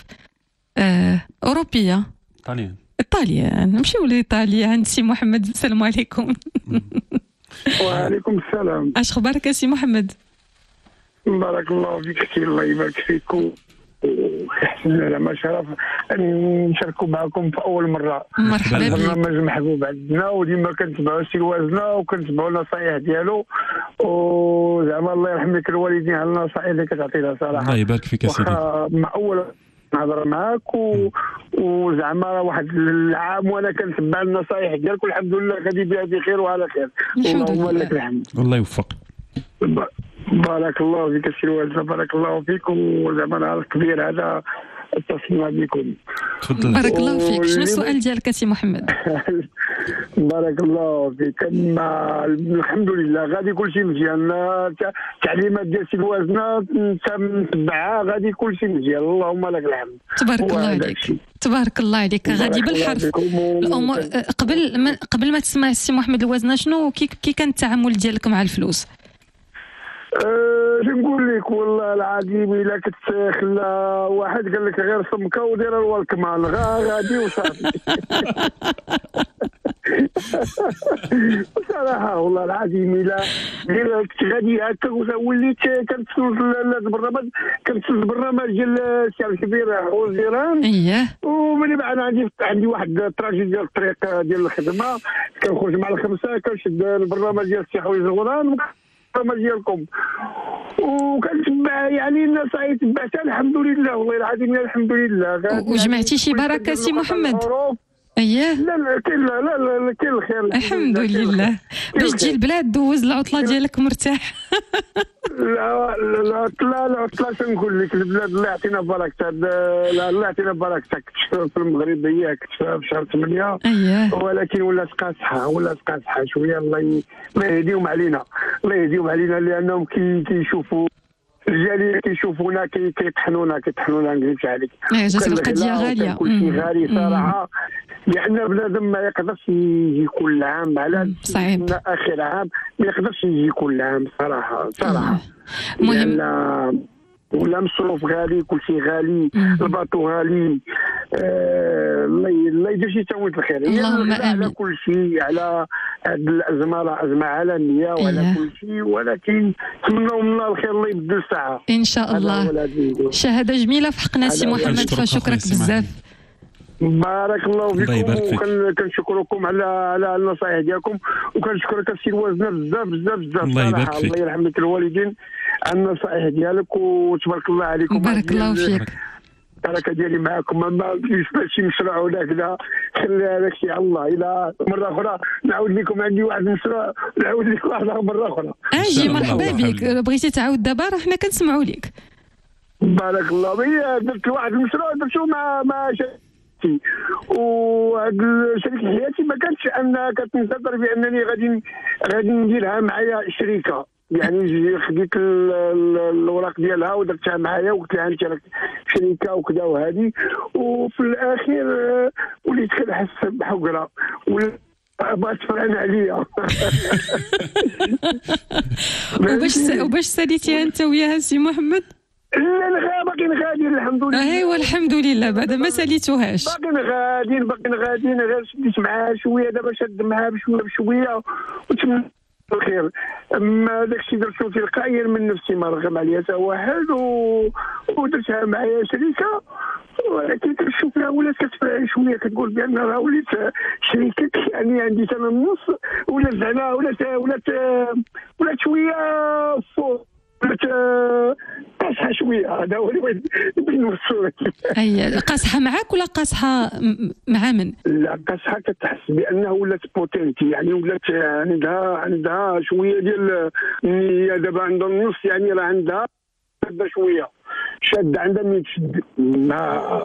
اوروبيه. ايطاليان. نمشيو لايطاليا عند سي محمد. السلام عليكم. وعليكم السلام. اش اخبارك سي محمد؟ بارك الله فيك اختي، الله يبارك فيكم، ويحسن على ما شرف ان نشاركوا معكم في اول مره. مرحبا بك. برنامج محبوب عندنا، وديما كنتبعوا سي الوازنة وكنتبعوا النصائح ديالو، وزعما الله يرحم لك الوالدين على النصائح اللي كتعطينا صراحه. الله يبارك فيك يا سيدي. مع اول نهضر معاك وزعما واحد العام وانا كنتبع النصائح ديالك، والحمد لله غادي بها بخير وعلى خير، اللهم لك الحمد. الله يوفق. بارك الله فيك السي الوالد، بارك الله فيك. وزعما نهار كبير هذا اتصلنا بكم. بارك الله فيك. شنو السؤال ديالك سي محمد؟ بارك الله فيك. الحمد لله غادي كلشي مزيان، التعليمات ديال سي الوازنه نتبعها، غادي كلشي مزيان، اللهم لك الحمد. تبارك الله عليك، تبارك الله عليك. غادي بالحرف الامور. قبل ما تسمع السي محمد الوازنه، شنو كي كان التعامل ديالك مع الفلوس؟ نقول لك والله العظيم الا كنت خلا واحد قال لك غير سمكه ودير الوال كمان غادي وصافي. صراحه والله العظيم الا كنت غادي هكا وليت كنتسلط البرنامج، البرنامج ديال السي الكبير وزيران. اييه. وملي بعد عندي واحد التراجي ديال الطريق ديال الخدمه، كنخرج مع الخمسه كنشد البرنامج ديال السي حويج الغران ديالكم، وكنتبع يعني النصائح تبعتها الحمد لله والله العظيم الحمد لله. وجمعتي شي بركه سي محمد؟ اييه. لا كاين الخير الحمد لله. باش تجي البلاد دوز العطله ديالك مرتاح. لا العطله شنقول لك، البلاد الله يعطينا بركه، الله يعطينا بركه. كنت في المغرب هي كنت في شهر 8. اييه. ولكن ولات قاصحه شويه. الله يهديهم علينا، لانهم كيشوفوا الجاليه كيشوفونا كيطحنونا نقولش عليك. جات القضيه غاليه، كلشي غالي صراحه، لان بنادم ما يقدرش يجي كل عام على صعيب. اخر عام ما يقدرش يجي كل عام صراحه. مهم. ولا مصروف غالي، كلشي غالي، الباطو غالي. الله يدير شي تاويل الخير. اللهم امين. على كل شيء، على هذه الازمه، راه ازمه عالميه وعلى كل شيء، ولكن نتمنوا من الله الخير، الله يبدل الساعه ان شاء الله. شهاده جميله في حقنا سي محمد، فشكرك بزاف. بارك الله فيكم، وكنشكركم على النصائح ديالكم، وكنشكرك السي الوازنه بزاف. الله يبارك فيك، الله يرحم لك الوالدين على النصائح ديالك، وتبارك الله عليكم. بارك الله فيك. البركه ديالي معكم، ما فيش شي مشروع ولا كذا، خلي هذاك الشيء على الله. الى مره اخرى نعاود لكم، عندي واحد المشروع نعاود لكم واحد مره اخرى. اجي مرحبا بك، بغيتي تعاود دابا راه حنا كنسمعوا لك. بارك الله فيك. درت واحد المشروع درتو مع شريكتي، وهاد شريك حياتي ما كانتش ان كتنتظر بانني غادي نديرها معايا شريكه، يعني خديت الوراق ديالها ودرتها معايا وقلت لها انت راك شريكه وكذا وهذه، وفي الاخير وليت كنحس بحقره بغات تفرعن عليا. وباش ساليتيها انت وياها سي محمد؟ لا باقيين غاديين الحمد لله. ايوا الحمد لله، بعد ما ساليتوهاش باقيين غاديين، غير شديت معاها شويه، دابا شد معاها بشويه وتمنى الخير. اما داك الشيء درتو تلقائيا من نفسي، ما رغم عليا حتى واحد، ودرتها معايا شريكه، ولكن كنشوفها ولات كتفرع شويه، كتقول بان راه وليت شريكتك، يعني عندي انا النص، ولات زعما ولات شويه فوق، قاصحه شويه. هذا هو اللي بغيت نوصل. اي قاصحه معاك ولا قاصحه مع من؟ لا قاصحه، كتحس بانه ولات بوتنتي، يعني ولات عندها شويه ديال النيه. دابا عندها النص، يعني راه عندها شويه شاده، عندها من تشد ما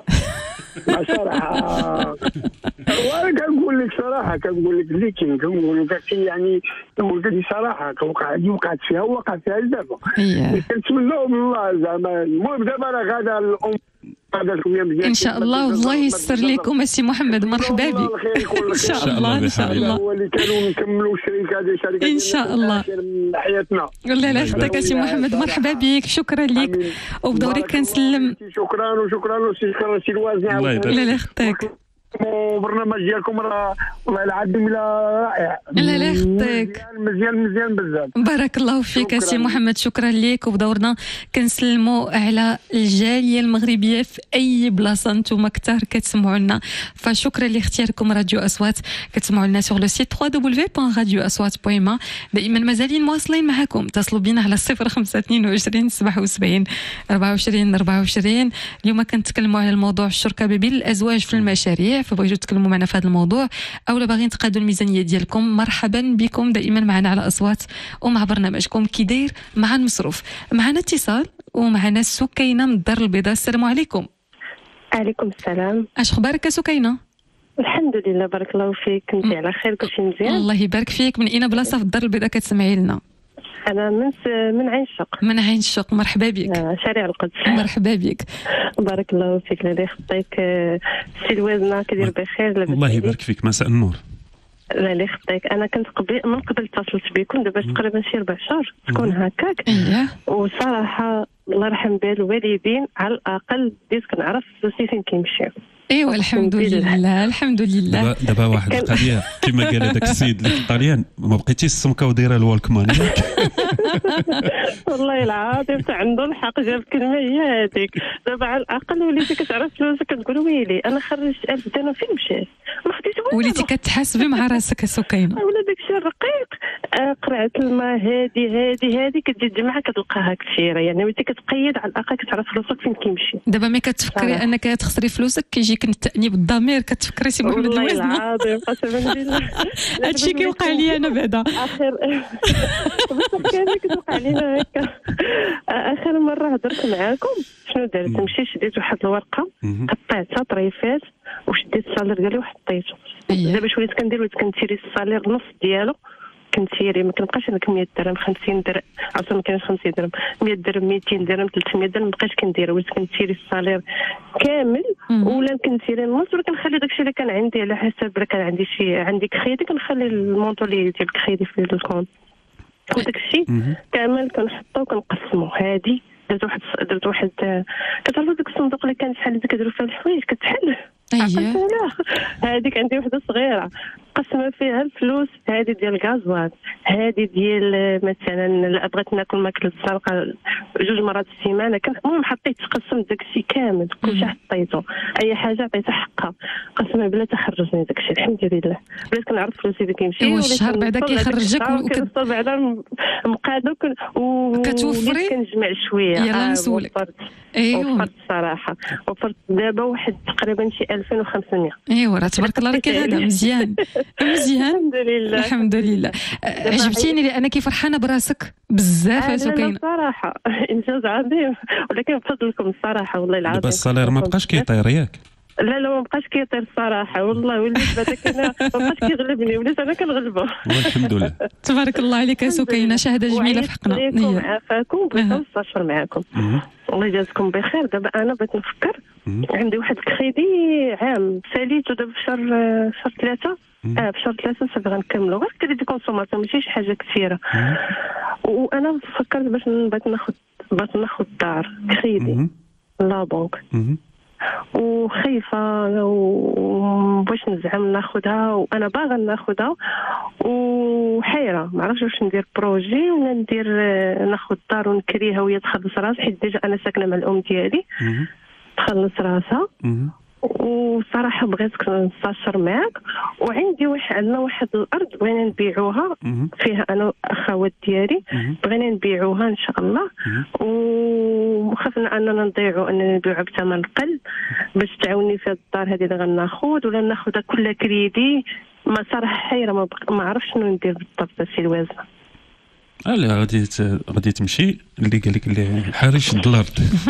صراحه. وانا كنقول لك صراحه، كنقول لك ليكين، كنقول لك يعني كنقول لك صراحه، وقعت فيها لدابا. كنتمناو من الله زعما. المهم دابا راه غادا الام ان شاء الله، والله ييسر لكم السي محمد. مرحبا بك ان شاء الله. ان شاء الله اللي كانوا نكملوا الشركه ان شاء الله حياتنا. لا يخطيك السي محمد، مرحبا بك، شكرا لك. وبدوري كنسلم. شكرا سي الوازنه. لا يخطيك. وبرنامج ديالكم راه والله العظيم رائع. لا يخطيك، مزيان بزاف. بارك الله فيك سي محمد، شكرا لك. وبدورنا كنسلموا على الجاليه المغربيه في اي بلاصه انتم كثار كتسمعوا لنا، فشكرا لاختياركم راديو اصوات. كتسمعوا لنا سور لو سيت www.radioaswat.ma. دائما مازالين مواصلين معكم، اتصلوا بنا على 0522 77 24. اليوم كنتكلموا على الموضوع الشركه ما بين الازواج في المشاريع، فبغيتوا تكلموا معنا في هذا الموضوع او باغيين تقادوا الميزانيه ديالكم، مرحبا بكم دائما معنا على اصوات ومع برنامجكم كي داير مع المصروف. معنا اتصال ومعنا سكينه من الدار البيضاء. السلام عليكم. عليكم السلام. اش اخبارك سكينه؟ الحمد لله بارك الله فيك. كنتي على خير؟ كلشي مزيان؟ الله يبارك فيك. من اين بلاصه في الدار البيضاء كتسمعي لنا؟ انا من عين الشق. من عين الشق، مرحبا بك. شارع القدس. مرحبا بك. بارك الله فيك. الله يخطيك. سي الوازنه كدير بخير؟ الله يبارك فيك. مساء النور. لا اللي يخطيك. انا كنت من قبل اتصلت بكم دابا تقريبا شي 4 شهور تكون هكاك. وصراحه الله يرحم بها الوالدين على الاقل بديت كنعرف فلوسي فين كيمشيو. ايوا الحمد لله الحمد لله. دابا واحد القضيه كما قال هذاك السيد اللي في الطليان، ما بقيتيش السمكه ودايره الوالكمان. والله العظيم عنده الحق، جاب كلمه هي هذيك. دابا على الاقل وليتي كتعرف فلوسك كتقول ويلي انا خرجت 1000 درهم فين مشات، ما خديت والو. وليتي كتحاسبي مع راسك سكينه. ولا داكشي الرقيق. قرعه الماء هذه كتجي تجمعها كتلقاها كثيره، يعني وليتي كتقيد على الاقل كتعرف فلوسك فين كيمشي. دابا ملي كتفكري انك تخسري فلوسك كيجيك التأنيب الضمير، كتفكري سي محمد الوزن. والله العظيم قسما بالله هادشي كيوقع لي انا بعدا. كتوقع لينا هكا. اخر مره هضرت معاكم شنو درت؟ مشيت شديت واحد الورقه قطعتها طريفات وشديت الصالير ديالي وحطيته. دابا شويه وليت كنتيري الصالير نص ديالو، كنتيري ما كنبقاش عندك 100 درهم 50 درهم عفوا ما كانش 50 درهم 100 درهم 200 درهم 300 درهم، ما بقيتش كندير. وليت كنتيري الصالير كامل ولا كنتيري النص، ولا كنخلي داكشي اللي كان عندي على حسب. كان عندي كريدي كنخلي المونطو اللي ديال الكريدي في الكونت، وداكشي كامل كنحطو وكنقسمو. هادي درت واحد كتعرفوا داك الصندوق اللي كان شحال كديروا فيه الحوايج كتحل. هذيك عندي وحده صغيره قسمه فيها الفلوس، هذه ديال الغازوال، هذه ديال مثلا لا بغيت ناكل ماكله الزرقاء 2 مرات في السيمانه. المهم حطيت قسمت داكشي كامل كلشي حطيته، اي حاجه عطيتها حقها. قسما بالله تخرجني داكشي الحمد لله. بديت كنعرف فلوسي اللي كيمشي. ايوا الشهر بعدا كيخرجك وكنوصل بعدا مقادو كتوفري. كنجمع شويه. يلا نسولك. وفرت الصراحه، وفرت دابا واحد تقريبا شي 2500. ايوا راه تبارك الله عليك. هذا مزيان الحمد لله الحمد لله. عجبتيني لانك فرحانه براسك بزاف سكينه. صراحه انجاز عظيم، ولكن بفضلكم الصراحه والله العظيم. دابا الصالير ما بقاش كيطير ياك؟ لا ما بقاش كيطير الصراحه والله. وليت بعدا ما بقاش كيغلبني، وليت انا كنغلبه. الحمد لله. تبارك الله عليك سكينه، شهاده جميله في حقنا. عافاكم بغيت نستشر معكم. الله يجازيكم بخير. دابا انا بغيت نفكر، عندي واحد الكريدي عام ساليته دابا في شهر 3. في شهر 3 صافي غنكملو، غير كريدي كونسوماسيون ماشي شي حاجه كثيره. وانا فكرت باش بغيت ناخذ دار كريدي لا بنك، وخايفه وباش نزعم ناخذها، وانا باغا ناخذها وحيره ما عرفتش واش ندير بروجي ولا ندير ناخذ دار ونكريها وهي تخلص راسها، حيت ديجا انا ساكنه مع الام ديالي تخلص راسها. وصراحه بغيت نستشر معاك. وعندي عندنا واحد الارض بغينا نبيعوها فيها انا واخوات ديالي، بغينا نبيعوها ان شاء الله، وخفنا اننا نضيعوا اننا نبيعوها بثمن قل باش تعاوني في الدار هذه اللي غناخذ، ولا ناخذها كلها كريدي. ما صراحه حيره ما عرفتش شنو ندير بالضبط. سي الوازنه لا غادي تمشي اللي قال لك اللي حاري شد الارض.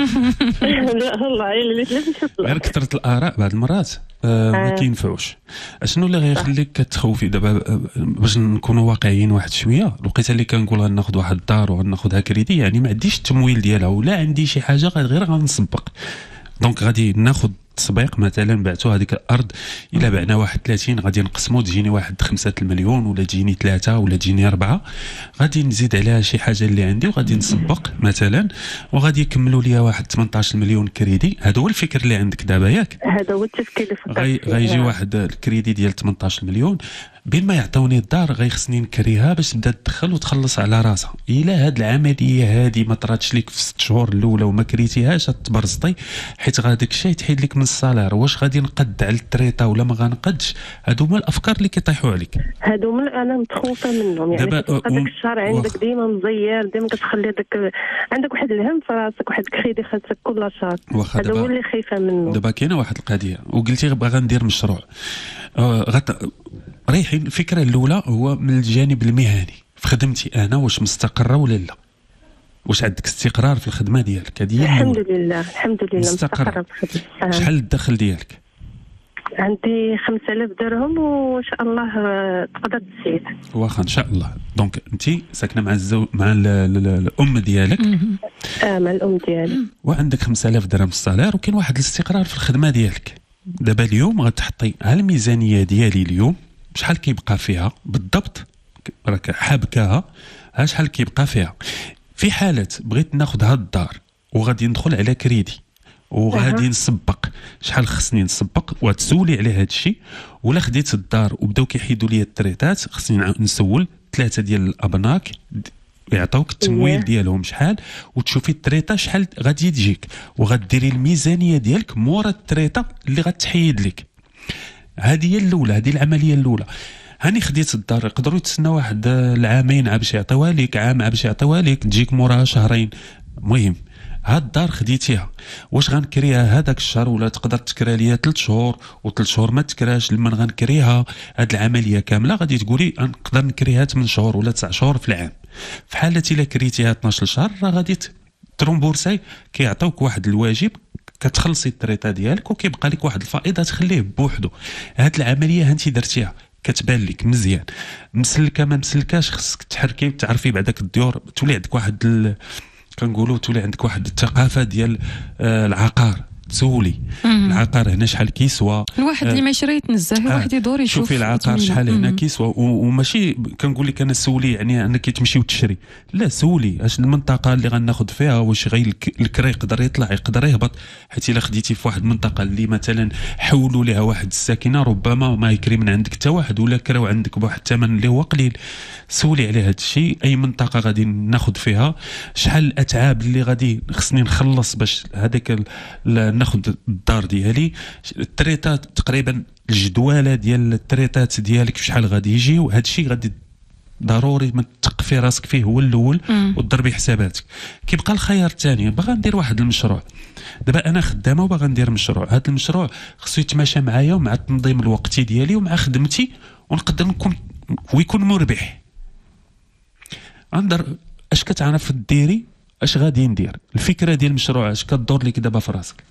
لا والله اللي غير كثرة الاراء بعض المرات ما كينفعوش. اشنو اللي غيخليك كتخوفي دابا باش نكونوا واقعيين واحد شويه؟ الوقيته اللي كنقول غناخذ واحد الدار وغناخذها كريدي، يعني ما عنديش التمويل ديالها ولا عندي شي حاجه غير غنسبق. دونك غادي ناخذ تسبيق. مثلا بعتوا هذيك الارض الا بعنا 31 غادي نقسموا تجيني واحد 5 المليون ولا تجيني 3 ولا تجيني 4، غادي نزيد عليها شي حاجه اللي عندي وغادي نسبق مثلا، وغادي يكملوا لي واحد 18 مليون كريدي. هذا هو الفكر اللي عندك دابا ياك؟ هذا هو التفكير اللي فكرت. غيجي واحد الكريدي ديال 18 مليون، بين ما يعطوني الدار غيخصني نكريها باش تبدا تدخل وتخلص على راسها. الا هاد العمليه هذه ما طراتش لك في 6 شهور الاولى وما كريتيهاش تبرزطي، حيت غاداك الشيء تحيد لك من الصالير. واش غادي نقد على التريطه ولا ما غنقدش؟ هادو هما الافكار اللي كيطيحوا عليك. هادو انا متخوفه منهم. يعني هذاك الشهر عندك ديما مزير، ديما كتخلي داك عندك واحد الهم في راسك، واحد الكريدي خاصك كل شهر. هذا هو اللي خايفه منه. دابا كاينه واحد القضيه وقلتي باغا ندير مشروع. ريحين الفكره الاولى هو من الجانب المهني في خدمتي انا، واش مستقره ولا لا؟ واش عندك استقرار في الخدمه ديالك؟ هذه الحمد لله مستقر. شحال الدخل ديالك؟ عندي 5000 درهم وان شاء الله تقدر تزيد. واخا ان شاء الله. دونك انت ساكنه مع الام ديالك؟ مع الام ديالي. وعندك 5000 درهم الصالير وكاين واحد الاستقرار في الخدمه ديالك. دابا اليوم غتحطي على الميزانيه ديالي اليوم شحال كيبقى فيها بالضبط، راك حابكاها شحال كيبقى فيها. في حاله بغيت ناخذ هاد الدار وغادي ندخل على كريدي وغادي نسبق شحال خصني نسبق وتسولي على هذا الشيء، ولا خديت الدار وبداو كيحيدوا لي التريتات خصني نسول 3 ديال الابناك يعطوك التمويل ديالهم شحال، وتشوفي التريتا شحال غادي تجيك، وغديري الميزانيه ديالك مورا التريتا اللي غتحيد لك. هذه هي الاولى، هذه العمليه الاولى. هاني خديت الدار يقدروا يتسنى واحد العامين عاد باش يعطيوها لك، عام عاد باش يعطيوها لك، تجيك موراها شهرين. المهم هاد الدار خديتيها، واش غنكريها هذاك الشهر ولا تقدر تكرا ليا 3 شهور و3 شهور ما تكراش؟ لما غنكريها هاد العمليه كامله غادي تقولي نقدر نكريها 8 شهور ولا 9 شهور في العام. في حاله الا كريتيها 12 شهر راه غادي ترومبورساي، كيعطيوك واحد الواجب كتخلصي التريطه ديالك وكيبقى لك واحد الفائض تخليه بوحدو. هاد العمليه انت درتيها كتبان لك مزيان، مسلكه ما مسلكاش خصك تحركي وتعرفي بعداك الديور، تولي عندك واحد كنقولوا تولي عندك واحد الثقافه ديال العقار. تسولي العقار هنا شحال كيسوى، الواحد اللي ما يشري يتنزه، واحد يدور يشوف شوفي العقار شحال هنا كيسوى. وماشي كنقول لك انا سولي يعني انك تمشي وتشري، لا سولي اش المنطقه اللي غناخذ فيها، واش غير الكرا يقدر يطلع يقدر يهبط. حيت الا خديتي في واحد المنطقه اللي مثلا حولوا لها واحد الساكنه ربما ما يكري من عندك حتى واحد، ولا كراو عندك بواحد الثمن اللي هو قليل. سولي على هذا الشيء، اي منطقه غادي ناخذ فيها، شحال الاتعاب اللي غادي خصني نخلص باش هذاك ناخذ الدار ديالي، التريتات تقريبا الجدوله ديال التريتات ديالك شحال غادي يجي، وهذا الشيء غادي ضروري ما تقفي راسك فيه هو الاول وتضربي حساباتك. كيبقى الخيار الثاني، باغا ندير واحد المشروع. دابا انا خدامه وباغا ندير مشروع، هذا المشروع خصو يتماشى معايا ومع التنظيم الوقتي ديالي ومع خدمتي، ونقدر نكون ويكون مربح. انظر اش كتعرف ديري، اش غادي ندير، الفكره ديال المشروع اش كدور لك دابا في راسك.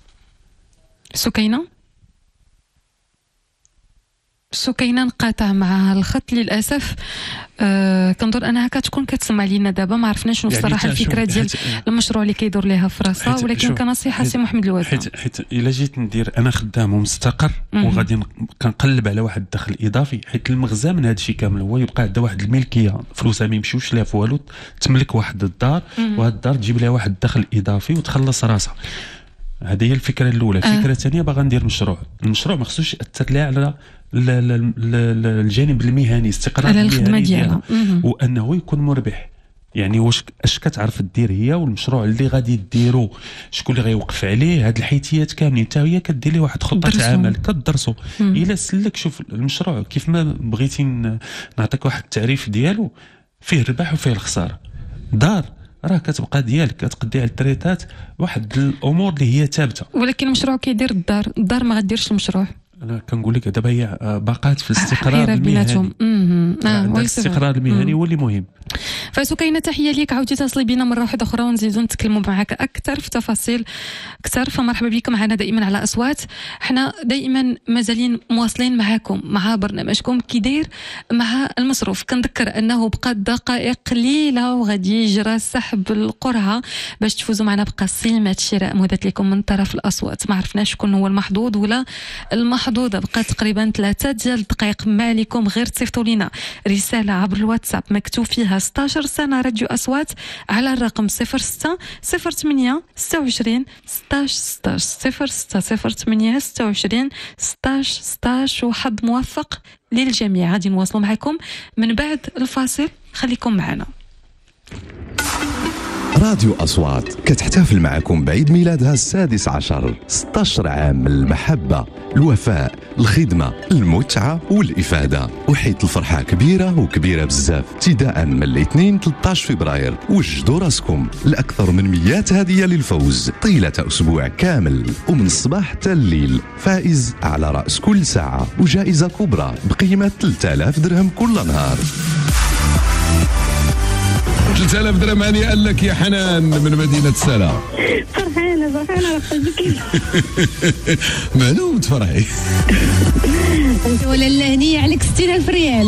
سكينة نقاطع مع الخط للاسف. كنظن انها كتكون كتسمع لينا دابا، ما عرفناش شنو الصراحه الفكره ديال المشروع اللي كيدور ليها في راسها، ولكن كنصيحه سي محمد الوزير، حيت الا جيت ندير انا خدام ومستقر وغادي كنقلب على واحد الدخل اضافي، حيت المغزى من هذا الشيء كامل هو يبقى عندها واحد الملكيه، فلوسها ما يمشيوش لها في والو، تملك واحد الدار وهاد الدار تجيب لها واحد الدخل اضافي وتخلص راسها. هذه هي الفكره الاولى. الفكره الثانيه باغا ندير مشروع، المشروع ما خصوش ياثر لها على الجانب المهني، استقرار على الخدمه ديالها، وانه يكون مربح. يعني واش اش كتعرف دير هي، والمشروع اللي غادي ديرو شكون اللي غيوقف عليه، هاد الحيتيات كاملين حتى هي كدير لي واحد خطه عمل كدرسو. الا سلك شوف المشروع كيف ما بغيتي نعطيك واحد التعريف ديالو، فيه الربح وفيه الخساره. دار راه كتبقى ديالك، كتقدي على التريتات، واحد الامور اللي هي ثابته. ولكن المشروع كيدير الدار ما غاديرش المشروع. انا كنقول لك دابا هي باقات في الاستقرار المهني. الاستقرار المهني هو اللي مهم. فسكينة تحيه ليك، عاودي تصلي بينا مره واحده اخرى ونزيدوا نتكلموا معك اكثر في تفاصيل اكثر. فمرحبا بك معنا دائما على اصوات. حنا دائما مازالين مواصلين معكم مع برنامجكم كيدير مع المصروف. كنذكر انه بقات دقائق قليله وغادي يجرى سحب القرعه باش تفوزوا معنا بقسيمه شراء مهدت لكم من طرف الاصوات. ما عرفناش شكون هو المحظوظ ولا المحظوظه، بقات تقريبا 3 ديال الدقائق. ما عليكم غير تصيفطوا لنا رساله عبر الواتساب مكتوب فيها 16 سنة راديو أصوات على الرقم 06 08 26 16 16 06 08 26 16 16. وحظ موفق للجميع. غادي نواصلوا معكم من بعد الفاصل، خليكم معنا. راديو أصوات كتحتفل معكم بعيد ميلادها 16. 16 عام من المحبة، الوفاء، الخدمة، المتعة والإفادة. وحيت الفرحة كبيرة وكبيرة بزاف. ابتداء من الاثنين 13 فبراير وجدوا راسكم لأكثر من 100 هدية للفوز طيلة أسبوع كامل، ومن الصباح حتى الليل. فائز على رأس كل ساعة، وجائزة كبرى بقيمة 3000 درهم كل نهار. 3000 درهم هنيئا لك يا حنان من مدينة سلا. فرحانة معلوم تفرحي. ولا هنية عليك 60000 ريال.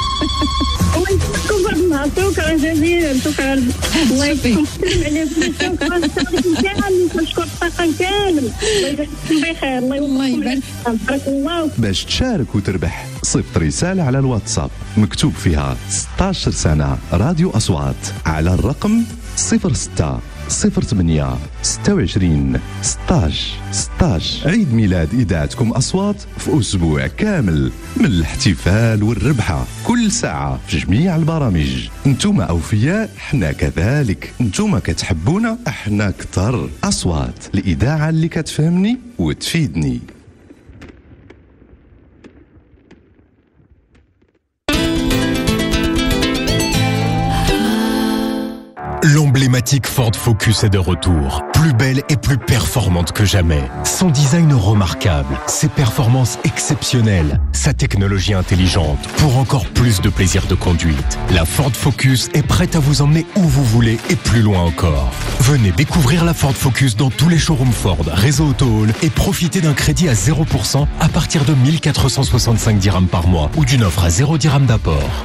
شكرا جزيلا، شكرا. الله يسلمك عليك، شكرا. نشكر الطاقم كامل. الله يجزيكم بخير. الله يبارك. بارك الله. باش تشارك وتربح صيفط رسالة على الواتساب مكتوب فيها 16 سنة راديو أصوات على الرقم 06 08 26 16. عيد ميلاد إذاعتكم أصوات في أسبوع كامل من الاحتفال والربحة كل ساعة في جميع البرامج. انتوما أوفياء، احنا كذلك. انتوما كتحبونا، احنا كتر. أصوات، الإذاعة اللي كتفهمني وتفيدني. L'emblématique Ford Focus est de retour, plus belle et plus performante que jamais. Son design remarquable, ses performances exceptionnelles, sa technologie intelligente pour encore plus de plaisir de conduite. La Ford Focus est prête à vous emmener où vous voulez et plus loin encore. Venez découvrir la Ford Focus dans tous les showrooms Ford, réseau Auto Hall et profitez d'un crédit à 0% à partir de 1465 dirhams par mois ou d'une offre à 0 dirhams d'apport.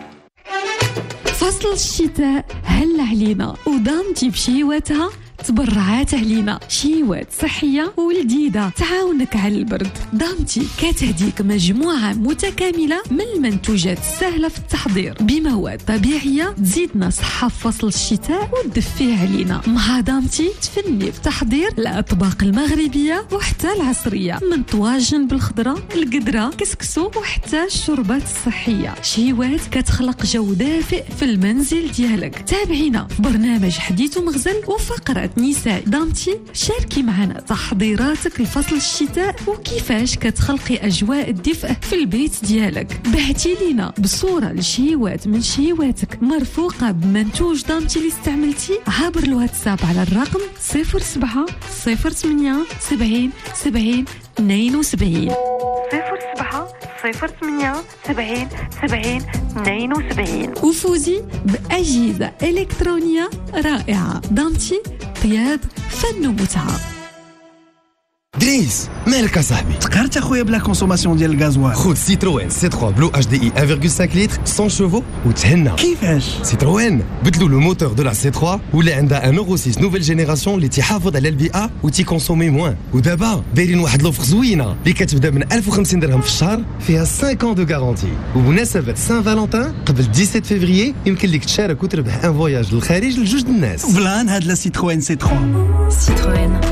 فصل الشتاء هل علينا ودامتي بشيواتها تبرعات علينا، شيوات صحية ولذيذة تعاونك على البرد. دامتي كتهديك مجموعة متكاملة من المنتوجات السهلة في التحضير بمواد طبيعية تزيدنا صحة في فصل الشتاء وتدفي علينا. مع دامتي تفني في تحضير الأطباق المغربية وحتى العصرية، من طواجن بالخضرة، القدرة، كسكسو وحتى الشربات الصحية. شيوات كتخلق جو دافئ في المنزل ديالك. تابعينا في برنامج حديث ومغزل وفقرة نساء دامتي. شاركي معنا تحضيراتك لفصل الشتاء وكيفاش كتخلقي أجواء الدفء في البيت ديالك. بعتي لينا بصورة لشيوات من شيواتك مرفوقة بمنتوج دامتي اللي استعملتي عبر الواتساب على الرقم 07 08 70 70 72 07 08 70 70 72 وفوزي بأجهزة إلكترونية رائعة. دامتي، طياب، فن ومتعة. دريس مالك صاحبي؟ تقهرت اخويا بلا كونسوماسيون ديال الغازوال. خذ سيتروين سي 3 بلو اتش دي اي 1.5 لتر 100 شوفو وتهنى. كيفاش؟ سيتروين بدلوا لو موتور دو لا سي 3 ولا عندها ان اورو 6 نوفيل جينيراسيون اللي تيحافظ على البيئه وتيكونسومي موان. ودابا دايرين واحد لوفر زوينه اللي كتبدا من 1050 درهم في الشهر، فيها 5 ans دو غارونتي. وبمناسبه سان فالونتان قبل 17 فيفري يمكن لك تشارك وتربح ان فواياج للخارج لجوج الناس. بلان هاد لا سيتروين سي 3. سيتروين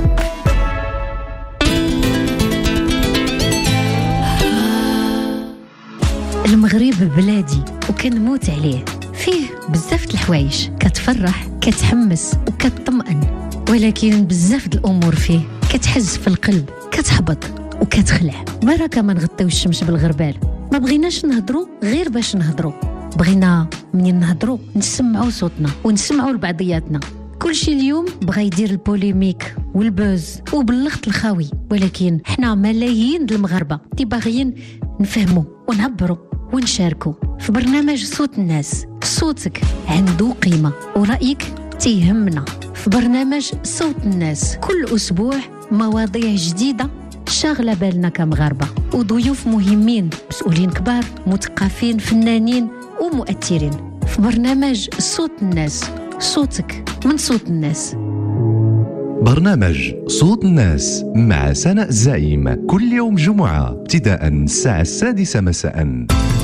المغرب بلادي وكنموت عليه، فيه بزاف د الحوايج كتفرح كتحمس وكتطمئن، ولكن بزاف د الامور فيه كتحز في القلب، كتحبط وكتخلع. بركه ما نغطيو الشمس بالغربال. ما بغيناش نهضروا غير باش نهضروا، بغينا منين نهضروا نسمعوا صوتنا ونسمعوا لبعضياتنا. كلشي اليوم بغا يدير البوليميك والبوز وباللغط الخاوي، ولكن حنا ملايين د المغاربه اللي باغيين نفهموا ونعبروا ونشاركوا في برنامج صوت الناس. صوتك عنده قيمة ورأيك تيهمنا في برنامج صوت الناس. كل أسبوع مواضيع جديدة شاغلة بالنا كمغاربة، وضيوف مهمين، مسؤولين كبار، مثقفين، فنانين ومؤثرين في برنامج صوت الناس. صوتك من صوت الناس. برنامج صوت الناس مع سناء الزعيم كل يوم جمعة ابتداء من الساعة 6 مساء.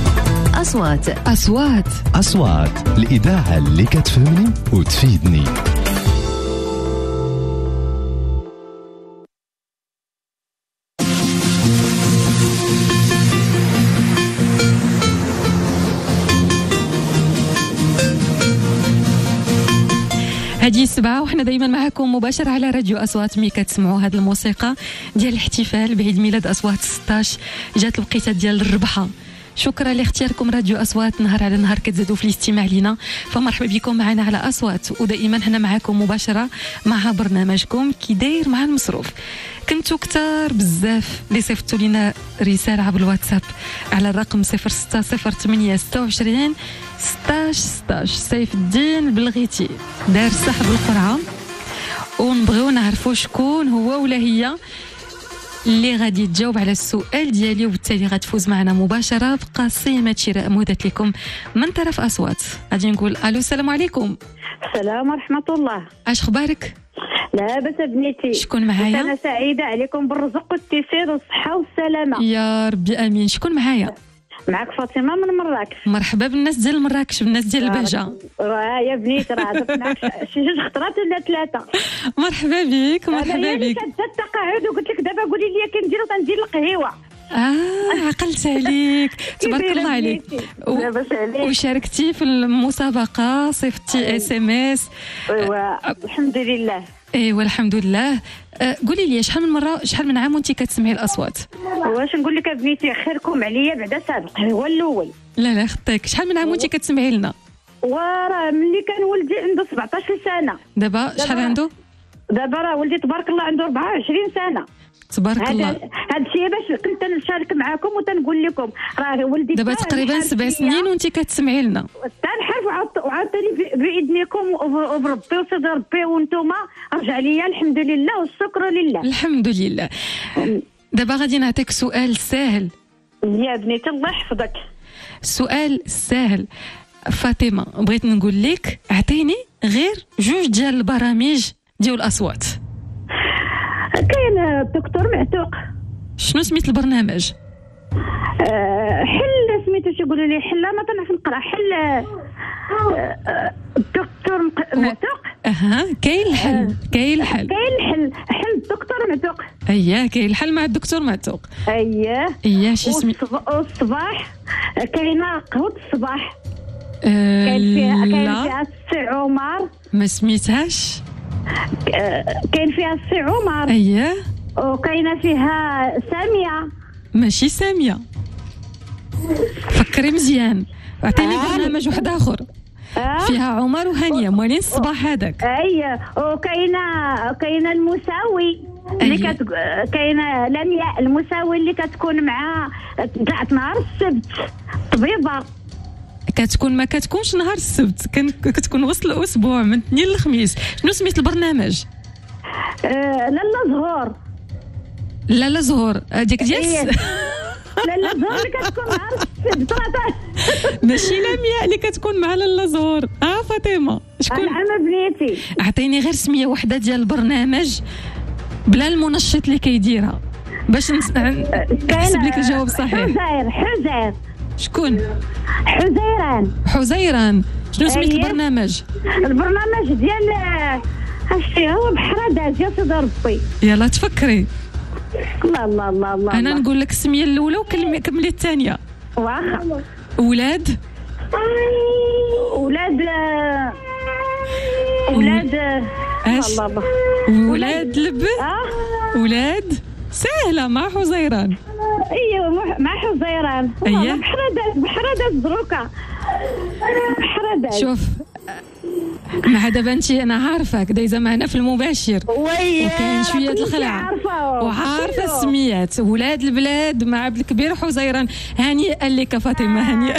أصوات الإذاعة اللي كتفهمني وتفيدني. هذه السبعة وحنا دايما معكم مباشرة على راديو أصوات. مي كتسمعوا هذه الموسيقى ديال الاحتفال بعيد ميلاد أصوات 16، جات الوقيته ديال الربحة. شكرا لاختياركم راديو أصوات نهار على نهار كتزادوا في الاستماع لنا، فمرحبا بكم معنا على أصوات. ودائما حنا معكم مباشرة مع برنامجكم كي داير مع المصروف. كنتوا كتار بزاف اللي صيفطوا لنا رسالة عبر الواتساب على الرقم 06 08 26 16 سيف الدين بلغيتي دار سحب القرعه، ونبغيو نعرفوا شكون هو ولا هي اللي غادي تجاوب على السؤال ديالي، وبالتالي غتفوز معنا مباشره بقسيمه شراء مهدت لكم من طرف اصوات. غادي نقول الو السلام عليكم. السلام ورحمه الله. اش اخبارك؟ لاباس بنيتي. شكون معايا؟ انا سعيده عليكم بالرزق والتيسير والصحه والسلامه يا ربي امين. شكون معايا؟ معك فاطمه من مراكش. مرحبا بالناس ديال مراكش، بالناس ديال البهجه. يا بنيتي راه درت معك شي 2 خطرات ولا 3. مرحبا بك مرحبا بك. كنت التقاعد وقلت لك دابا قولي لي كنديرو تندير القهوه. عقلت عليك تبارك الله عليك. وشاركتي في المسابقه، صيفطتي SMS. ايوا الحمد لله. ايوا الحمد لله. قولي لي شحال من عام وانت كتسمعي الاصوات؟ واش نقول لك بنيتي خيركم عليا بعدا سابق هو الاول. لا خطيك. شحال من عام وانت كتسمعي لنا؟ وراه ملي كان ولدي عنده 17 سنه. دابا شحال عنده؟ دابا راه ولدي تبارك الله عنده 24 سنه. تبارك الله. هذا الشيء باش كنت نشارك معكم وتنقول لكم راه ولدي دابا تقريبا 7 سنين وانت كتسمعي لنا. تنحرف وعاوتاني باذنكم وبربي وصدر ربي وانتوما رجع ليا الحمد لله والشكر لله. الحمد لله. دابا غادي نعطيك سؤال سهل يا بنيتي الله يحفظك. سؤال سهل. فاطمه بغيت نقول لك اعطيني غير 2 ديال البرامج ديال الاصوات. كاين الدكتور معتوق. شنو سميت البرنامج؟ حل سميتو شي يقولوا لي حل ما تنعرف نقرا. حل الدكتور معتوق. كاين الحل. كاين الحل. حل الدكتور معتوق. اييه كاين الحل مع الدكتور معتوق. اييه شي سميت. والصباح كاينه قهوه الصباح. كاين فيها السي عمر. ما سميتهاش. كاين فيها السي عمر. اييه. وكاينه فيها ساميه. ماشي ساميه. فكري مزيان. عطيني برنامج واحد اخر فيها عمر وهانيه موالين الصباح هذاك. وكاينه المساوي اللي كاينه لمياء المساوي اللي كتكون مع طلعت نهار السبت طبيبه. كتكون ما كتكونش نهار السبت، كتكون وسط الاسبوع من الاثنين للخميس. شنو سميت البرنامج؟ لالا زهور. لالا زهور هذيك ديال لالا زهور اللي كتكون نهار السبت. ماشي لمياء اللي كتكون مع لالا زهور. فاطمه شكون؟ انا بنيتي اعطيني غير سميه وحده ديال البرنامج بلا المنشط اللي كيديرها باش نحسب لك الجواب الصحيح. حزير. شكون؟ حزيران. شنو سميت البرنامج؟ البرنامج ديال هادشي هو بحرادات يا سيدي ربي. يلا تفكري. الله انا نقول لك السميه الاولى وكملي الثانيه. واخا. ولاد الله ولاد لب. ولاد سهله مع حزيران. ايوه مع حزيران. اييه بحرادات دروكا. بحرادات. شوف مع دابا انت انا عارفاك دايزه معنا في المباشر وكاين شويه الخلع وعارفه السميات. ولاد البلاد مع عبد الكبير حزيران. هنيئا لك فاطمه هنيئا.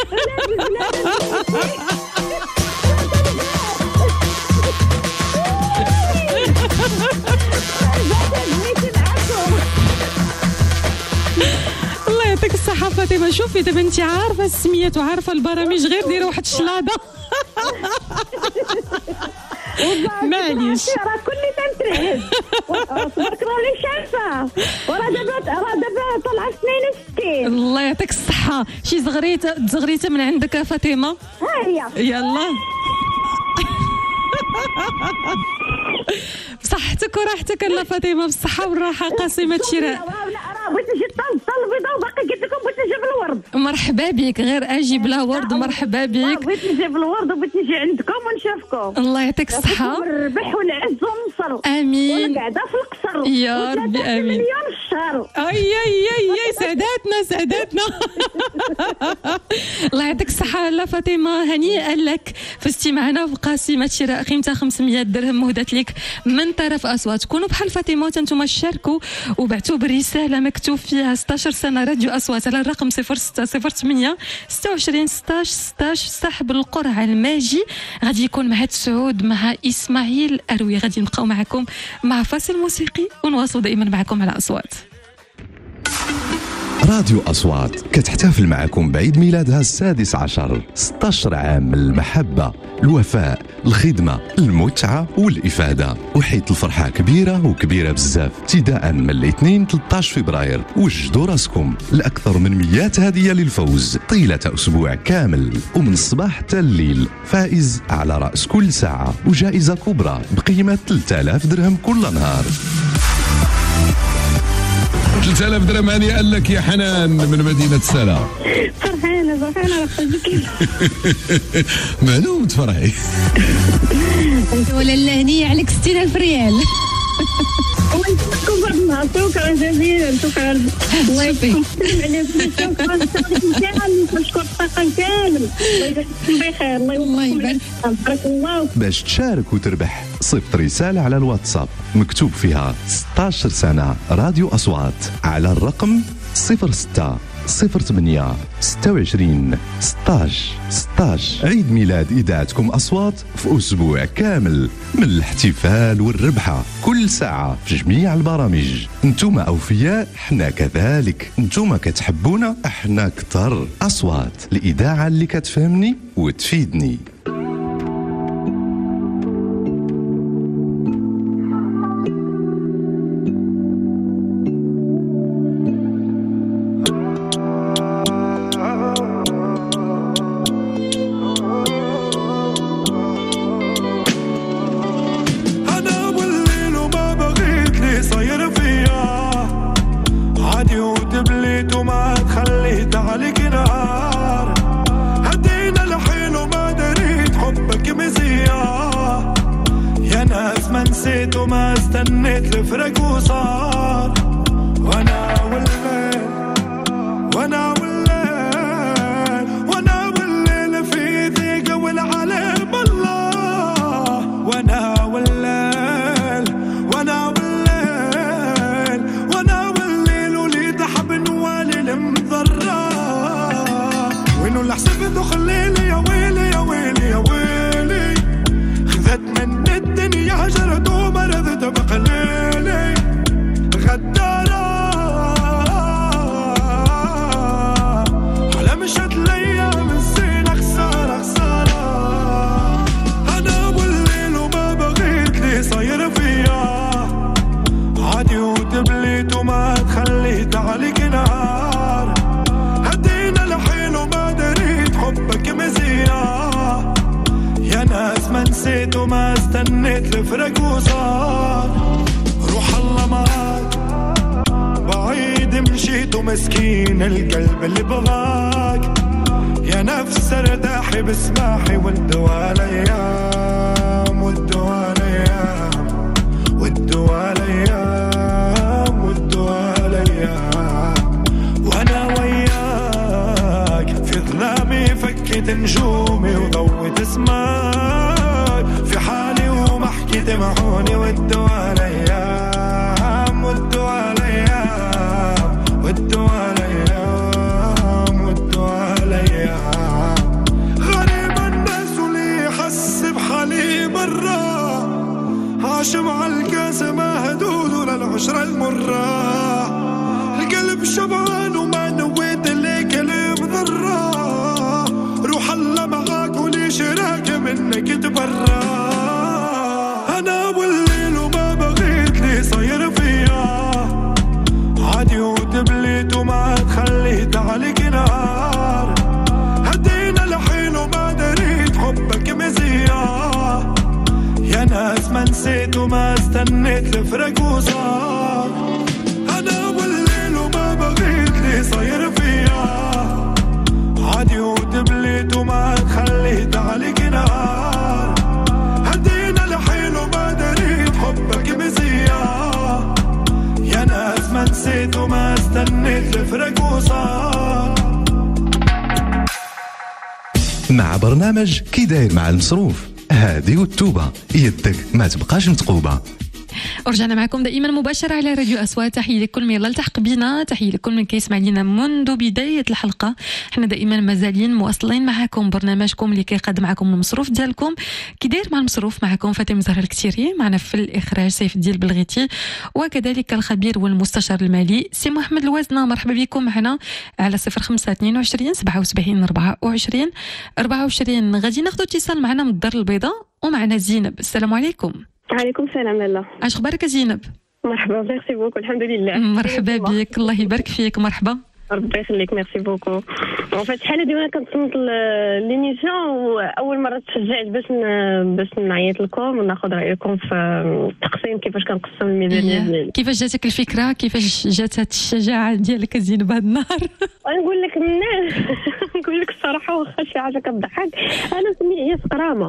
الله يعطيك الصحة فاطمة. شوفي دابا انت عارفة السميات وعارفة البرامج، غير ديري واحد الشلاضة. معليش راه كلي تنترعب. تبارك الله اللي شايفه. وراه دابا طلع 62. الله يعطيك الصحة. شي زغريته من عندك فاطمة. ها هي. يلا بصحتك وراحتك الله فاطمه، بالصحه والراحه. قسيمه شراء. بغيت نجي البيضاء وباقي قلت لكم بغيت نجيب الورد. مرحبا بك، غير اجي بلا ورد. مرحبا بك. بغيت نجيب الورد وبغيت نجي عندكم ونشوفكم. الله يعطيك الصحه. والربح والعز والنصر. امين. قاعده في القصر. يا ربي امين. مليون الشهر. اي سعداتنا الله يعطيك الصحة لا فاطمة، هنيئا لك فزتي معنا بقاسمة شراء قيمتها 500 درهم مهدت لك من طرف أصوات. كونوا بحال فاطمة انتم شاركوا وبعتوا برسالة مكتوب فيها 16 سنة راديو أصوات على الرقم 0608 26 16 16. سحب القرعة الماجي غادي يكون مع سعود مع إسماعيل أروي. غادي نبقاو معكم مع فاصل موسيقي ونواصلوا دائما معكم على أصوات. راديو أصوات كتحتفل معكم بعيد ميلادها 16. 16 عام من المحبة، الوفاء، الخدمة، المتعة والإفادة. وحيت الفرحة كبيرة وكبيرة بزاف. ابتداء من الاثنين 13 فبراير وجدوا راسكم لأكثر من 100 هدية للفوز طيلة أسبوع كامل، ومن الصباح حتى الليل. فائز على رأس كل ساعة وجائزة كبرى بقيمة 3000 درهم كل نهار. 3000 درهم هنيئا لك يا حنان من مدينة سلا. فرحانة معلوم تفرحي. ولا لا هنية عليك 60,000 ريال. شكرا جزيلا. شكرا الله يسلمك عليك. نشكر الطاقم كامل. بخير الله يبارك. بارك الله. باش تشارك وتربح صيفط رسالة على الواتساب مكتوب فيها 16 سنة راديو أصوات على الرقم 06 08 26 16 16. عيد ميلاد إذاعتكم أصوات في أسبوع كامل من الاحتفال والربحة كل ساعة في جميع البرامج. انتم أوفياء، احنا كذلك. انتم كتحبونا، احنا كتر. أصوات، الإذاعة اللي كتفهمني وتفيدني. مسكين القلب اللي بغاك يا نفس ارتاحي بسماحي والدوا الايام والدوا الايام والدوا الايام والدوا الايام وانا وياك في ظلامي فكت نجومي وضوت اسماك في حالي وما حكيت معوني والدوا الايام والدوا الايام والدوا الايام والدوا الايام غريب الناس واللي يحس بحالي برا عاش مع الكاس ما هدود ولا العشرة المرة القلب شبعان وما نويت اللي كلام ذرة روح الله معاك وليش راك منك تبرا انا والليل وما بغيت لي صاير فيها عادي وتبليت وما تخليت عليك نار هدينا الحين وما دريت حبك مزيان يا ناس ما نسيت وما استنيت الفرق وصار انا والليل وما بغيت لي صاير فيها عادي وتبليت وما تخليت عليك نار هدينا الحين وما دريت حبك مزيان يا ناس ما نسيت مع برنامج كي داير مع المصروف. هادي والتوبة يدك ما تبقاش متقوبة. ورجعنا معكم دائما مباشرة على راديو أصوات. تحية لكل من يلا التحق بنا، تحية لكل من كيسمع لنا منذ بداية الحلقة. احنا دائما مازالين مواصلين معكم برنامجكم اللي كيقدم معكم المصروف ديالكم كي داير مع المصروف. معكم فاطمة زهرة الكتيري، معنا في الإخراج سيف الدين بلغيتي، وكذلك الخبير والمستشار المالي سي محمد الوازنة. مرحبا بكم معنا على 0522 77 24 24. غادي ناخذ اتصال معنا من الدار البيضاء ومعنا زينب. السلام عليكم. وعليكم السلام لاله. اش اخبارك زينب؟ مرحبا، ميرسي بوكو. الحمد لله. مرحبا بك، الله يبارك فيك. مرحبا. ربي يخليك، ميرسي بوكو. اون فيت شحال هادي وانا كنتصنت ليميسيون، واول مره تشجعت باش نعيط لكم وناخذ رايكم في التقسيم، كيفاش كنقسم الميزانيه ديالي. كيفاش جاتك الفكره؟ كيفاش جات هاد الشجاعه ديالك زينب هاد النهار؟ نقول لك الناس نقول لك الصراحه، واخا شي حاجه كتضحك، انا سمي هي سقرامه.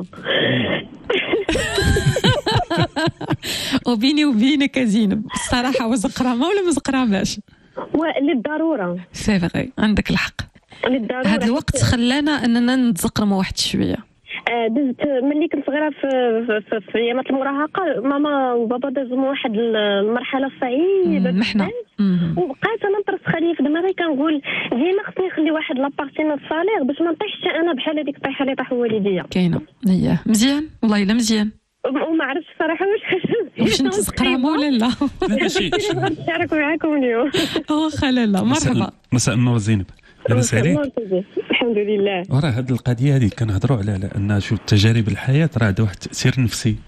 وبيني وبينك زينب، الصراحه وزقرامه ولا مزقراماش؟ للضروره. سي فغي، عندك الحق. للضروره. هذا الوقت خلانا اننا نتزقرموا واحد شويه. دزت ملي كنت صغيره في ايامات المراهقه، ماما وبابا دازوا واحد المرحله صعيبه محنا، وبقيت انا نترسخ لي في دماغي، كنقول ديما خصني نخلي واحد لابارتي من الصالير باش ما نطيحش انا بحال هذيك الطيحه اللي طاحوا والديا. كاينه هي مزيان، والله الا مزيان. وما عرفتش صراحه واش نتزقرموا ولا لا. نشارك معاكم اليوم. واخا لا. مرحبا. مساء النور زينب. لاباس عليك؟ الحمد لله. وراه هاد القضيه هذه كنهضروا على ان شوف تجارب الحياه راه عندها واحد التاثير نفسي،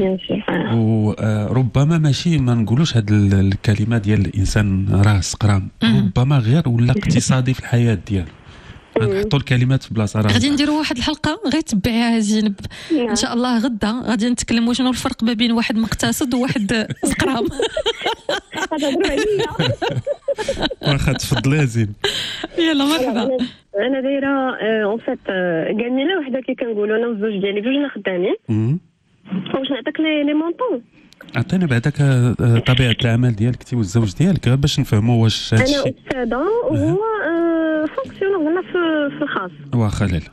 وربما ماشي ما نقولوش هاد الكلمه ديال الانسان راه سقرام، ربما غير ولا اقتصادي في الحياه ديالو. نحطوا الكلمات في بلاصه. غادي نديروا واحد الحلقه غير تبعيها زينب ان شاء الله. غدا غادي نتكلموا شنو الفرق ما بين واحد مقتصد وواحد سقرام. واخا تفضلي زين. يلا مرحبا. انا دايره اون فيت كامله وحده كي كنقولوا انا والزوج ديالي بجوجنا خدامين. واش نعطيك لي مونطون؟ عطيني بعدك طبيعه العمل ديالك انت والزوج ديالك باش نفهموا واش هادشي. انا استاذه وهو فونكسيونور هنا في الخاص. واخا لاله.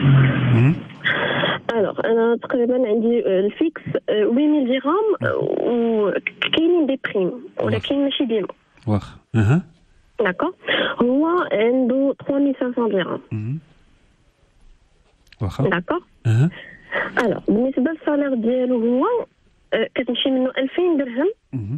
الوغ انا تقريبا عندي الفيكس 8000 درهم، وكاينين دي بريم ولكن ماشي ديما. واخا. داكور. هو عنده 3500 درهم. واخا. داكور. الوغ بالنسبه للصالير ديالو هو كتمشي منه 2000 درهم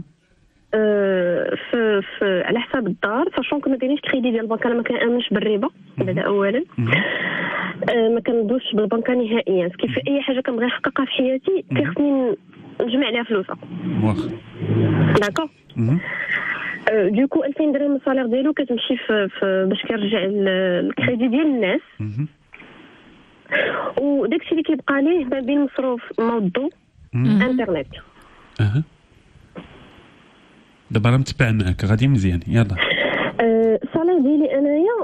في على حساب الدار، ساشون كو ما دايرينش كريدي ديال البنكه. انا ما كنامنش بالربا هذا اولا، ما كندوش بالبنكه نهائيا. كيف اي حاجه كنبغي نحققها في حياتي كيخصني نجمع عليها فلوسها. واخا. داكور. دوكو 2000 درهم الصالير ديالو كتمشي في باش كيرجع الكريدي ديال الناس، وداكشي اللي كيبقى ليه ما بين مصروف موضوع انترنت. دابا راه متبع معاك غادي مزيان. يلا. الصالير ديالي انايا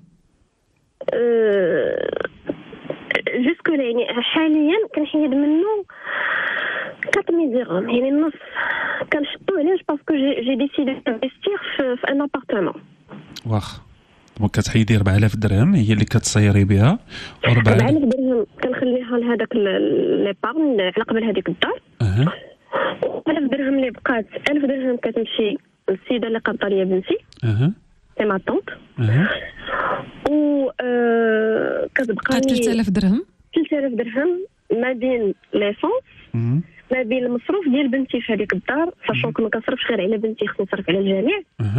جوسكو يعني حاليا كنحيد منه 4000 درهم، يعني النص كنحطو علاش باسكو جي ديسيدي انفستير في ان ابارتمون. واخ. كتحيدي 4000 درهم هي اللي كتصيري بها، و 4000 درهم كنخليها لهذاك ليبارن على قبل هذيك الدار. 1000 درهم اللي بقات 1000 درهم كتمشي للسيده اللي قابطه ليا بنتي. سي ما طونط. و كتبقى 3000 درهم. 3000 درهم ما بين ليسونس، ما بين المصروف ديال بنتي في هذيك الدار، ساشون كو ما كنصرفش غير على بنتي، خصني نصرف على الجميع.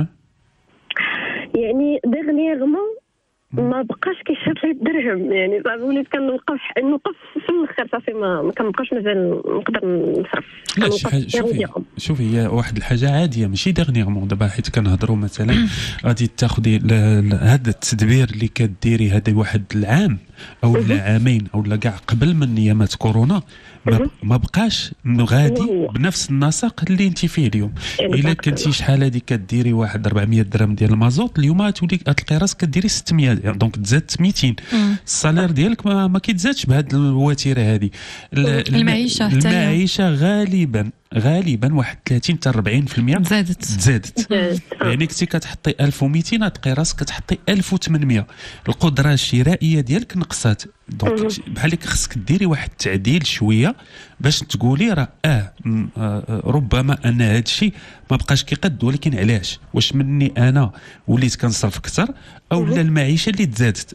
يعني ديغنيغمون ما بقاش كيشد لي الدرهم، يعني صافي وليت كنوقف في الاخر، صافي ما كنبقاش مازال نقدر نصرف. شوفي هي واحد الحاجه عاديه ماشي ديغنيغمون. دابا حيت كنهضروا مثلا غادي تاخذي هذا التدبير اللي كديري هذا واحد العام او عامين او كاع قبل من ايامات كورونا، ما بقاش غادي بنفس النسق اللي انت فيه اليوم. الا كنتي شحال هذه كديري واحد 400 درهم ديال المازوت، اليوم تولي راسك كديري 600، دونك تزادت 200. الصالير ديالك ما كيتزادش بهذه الوتيره هذه. المعيشه غالبا غالبا واحد 30 حتى 40% تزادت. يعني كنتي كتحطي 1200 تلقاي راسك كتحطي 1800. القدره الشرائيه ديالك نقصات. دونك بحال هكا خصك ديري واحد التعديل شويه باش تقولي راه ربما ان هذا الشيء ما بقاش كيقد، ولكن علاش؟ واش مني انا وليت كنصرف اكثر او لا المعيشه اللي تزادت؟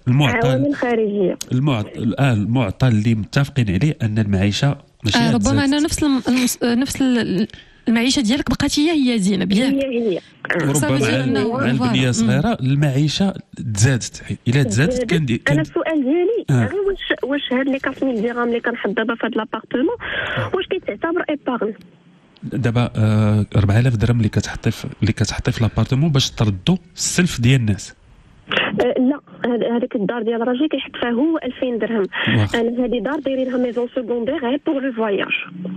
المعطى اللي متفقين عليه ان المعيشه ماشي ربما انا نفس المعيشه ديالك بقات هي زينب هي ربما مع البنيه صغيره المعيشه تزادت. الا تزادت انا السؤال ديالي غير واش هاد لي 4000 درهم اللي كنحط دابا في هاد لابارتمون واش كيتعتبر ايبارن؟ دابا 4000 درهم اللي كتحطي في لابارتمون باش تردوا السلف ديال الناس. لا هذيك الدار ديال راجلي كيحط فيها هو 2000 درهم. انا هذه دار دايرينها ميزون سكوندير غير بور لو فواياج.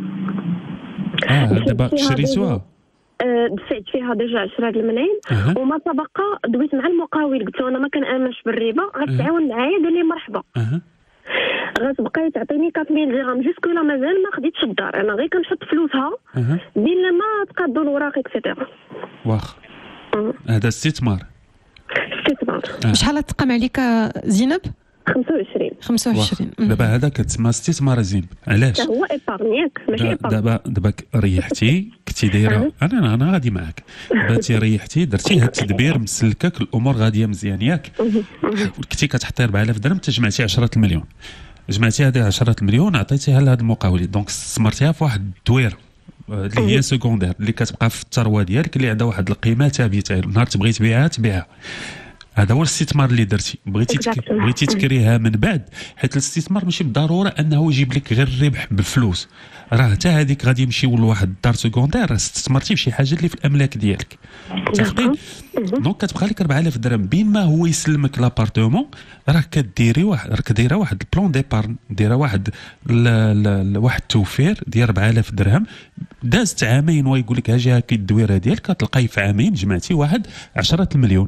دابا شريتوها؟ دفعت فيها ديجا 10 الملايين وما سبق دويت مع المقاول قلت له انا ما كنامنش بالربا غتعاون معايا قال لي مرحبا. غتبقاي تعطيني 4000 درهم جوسكو لا مازال ما خديتش الدار، انا غير كنحط فلوسها بلا ما تقادوا الوراق اكسيتيرا. واخ هذا استثمار. شحال تقام عليك زينب؟ 25. دابا هذا كتسمى استثمار زين. علاش؟ هو ايبارنيك ماشي ايبارن. دابا ريحتي كنتي دايره انا غادي معاك. دابا ريحتي درتي هذا التدبير مسلكك الامور غاديه مزيان ياك. كنتي كتحطي 4000 درهم تجمعتي 10 المليون. جمعتي هذه 10 المليون عطيتيها لهاد المقاولين، دونك استثمرتيها في واحد الدويره اللي هي سكوندير اللي كتبقى في الثروه ديالك اللي عندها واحد القيمه ثابته. نهار تبغي تبيعها هذا هو الاستثمار اللي درتي. بغيتي تكريها من بعد، حيت الاستثمار ماشي بالضروره انه يجيب لك غير الربح بالفلوس، راه حتى هذيك غادي يمشيو لواحد الدار سكوندير استثمرتي في شي حاجه اللي في الاملاك ديالك. متفقين؟ دونك كتبقى لك 4000 درهم بين ما هو يسلمك لابارتمون راه كديري واحد البلان ديبارن، دايره واحد التوفير ديال 4000 درهم. دازت عامين ويقول لك هاجي هاكي الدويره ديالك كتلقاي في عامين جمعتي واحد 10 المليون.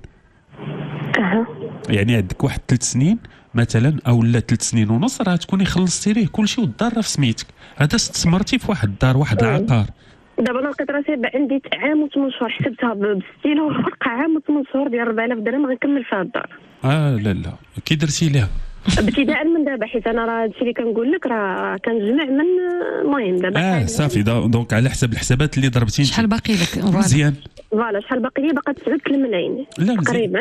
يعني عندك واحد 3 سنين مثلا او لا 3 سنين ونص راه تكوني خلصتي ليه كلشي والدار راه في سميتك. هذا استثمرتي في واحد الدار واحد العقار. دابا انا لقيت راسي عندي عام و8 شهور حسبتها بالستين والورقه عام و8 شهور ديال 4000 درهم غنكمل فيها الدار. لا كي درتي ليها ابتداء من دابا حيت انا راه هادشي اللي كنقول لك راه كنجمع من المهم دابا صافي. دونك على حسب الحسابات اللي ضربتي شحال باقي لك؟ مزيان. فوالا شحال باقي لي؟ باقا 9 الملايين تقريبا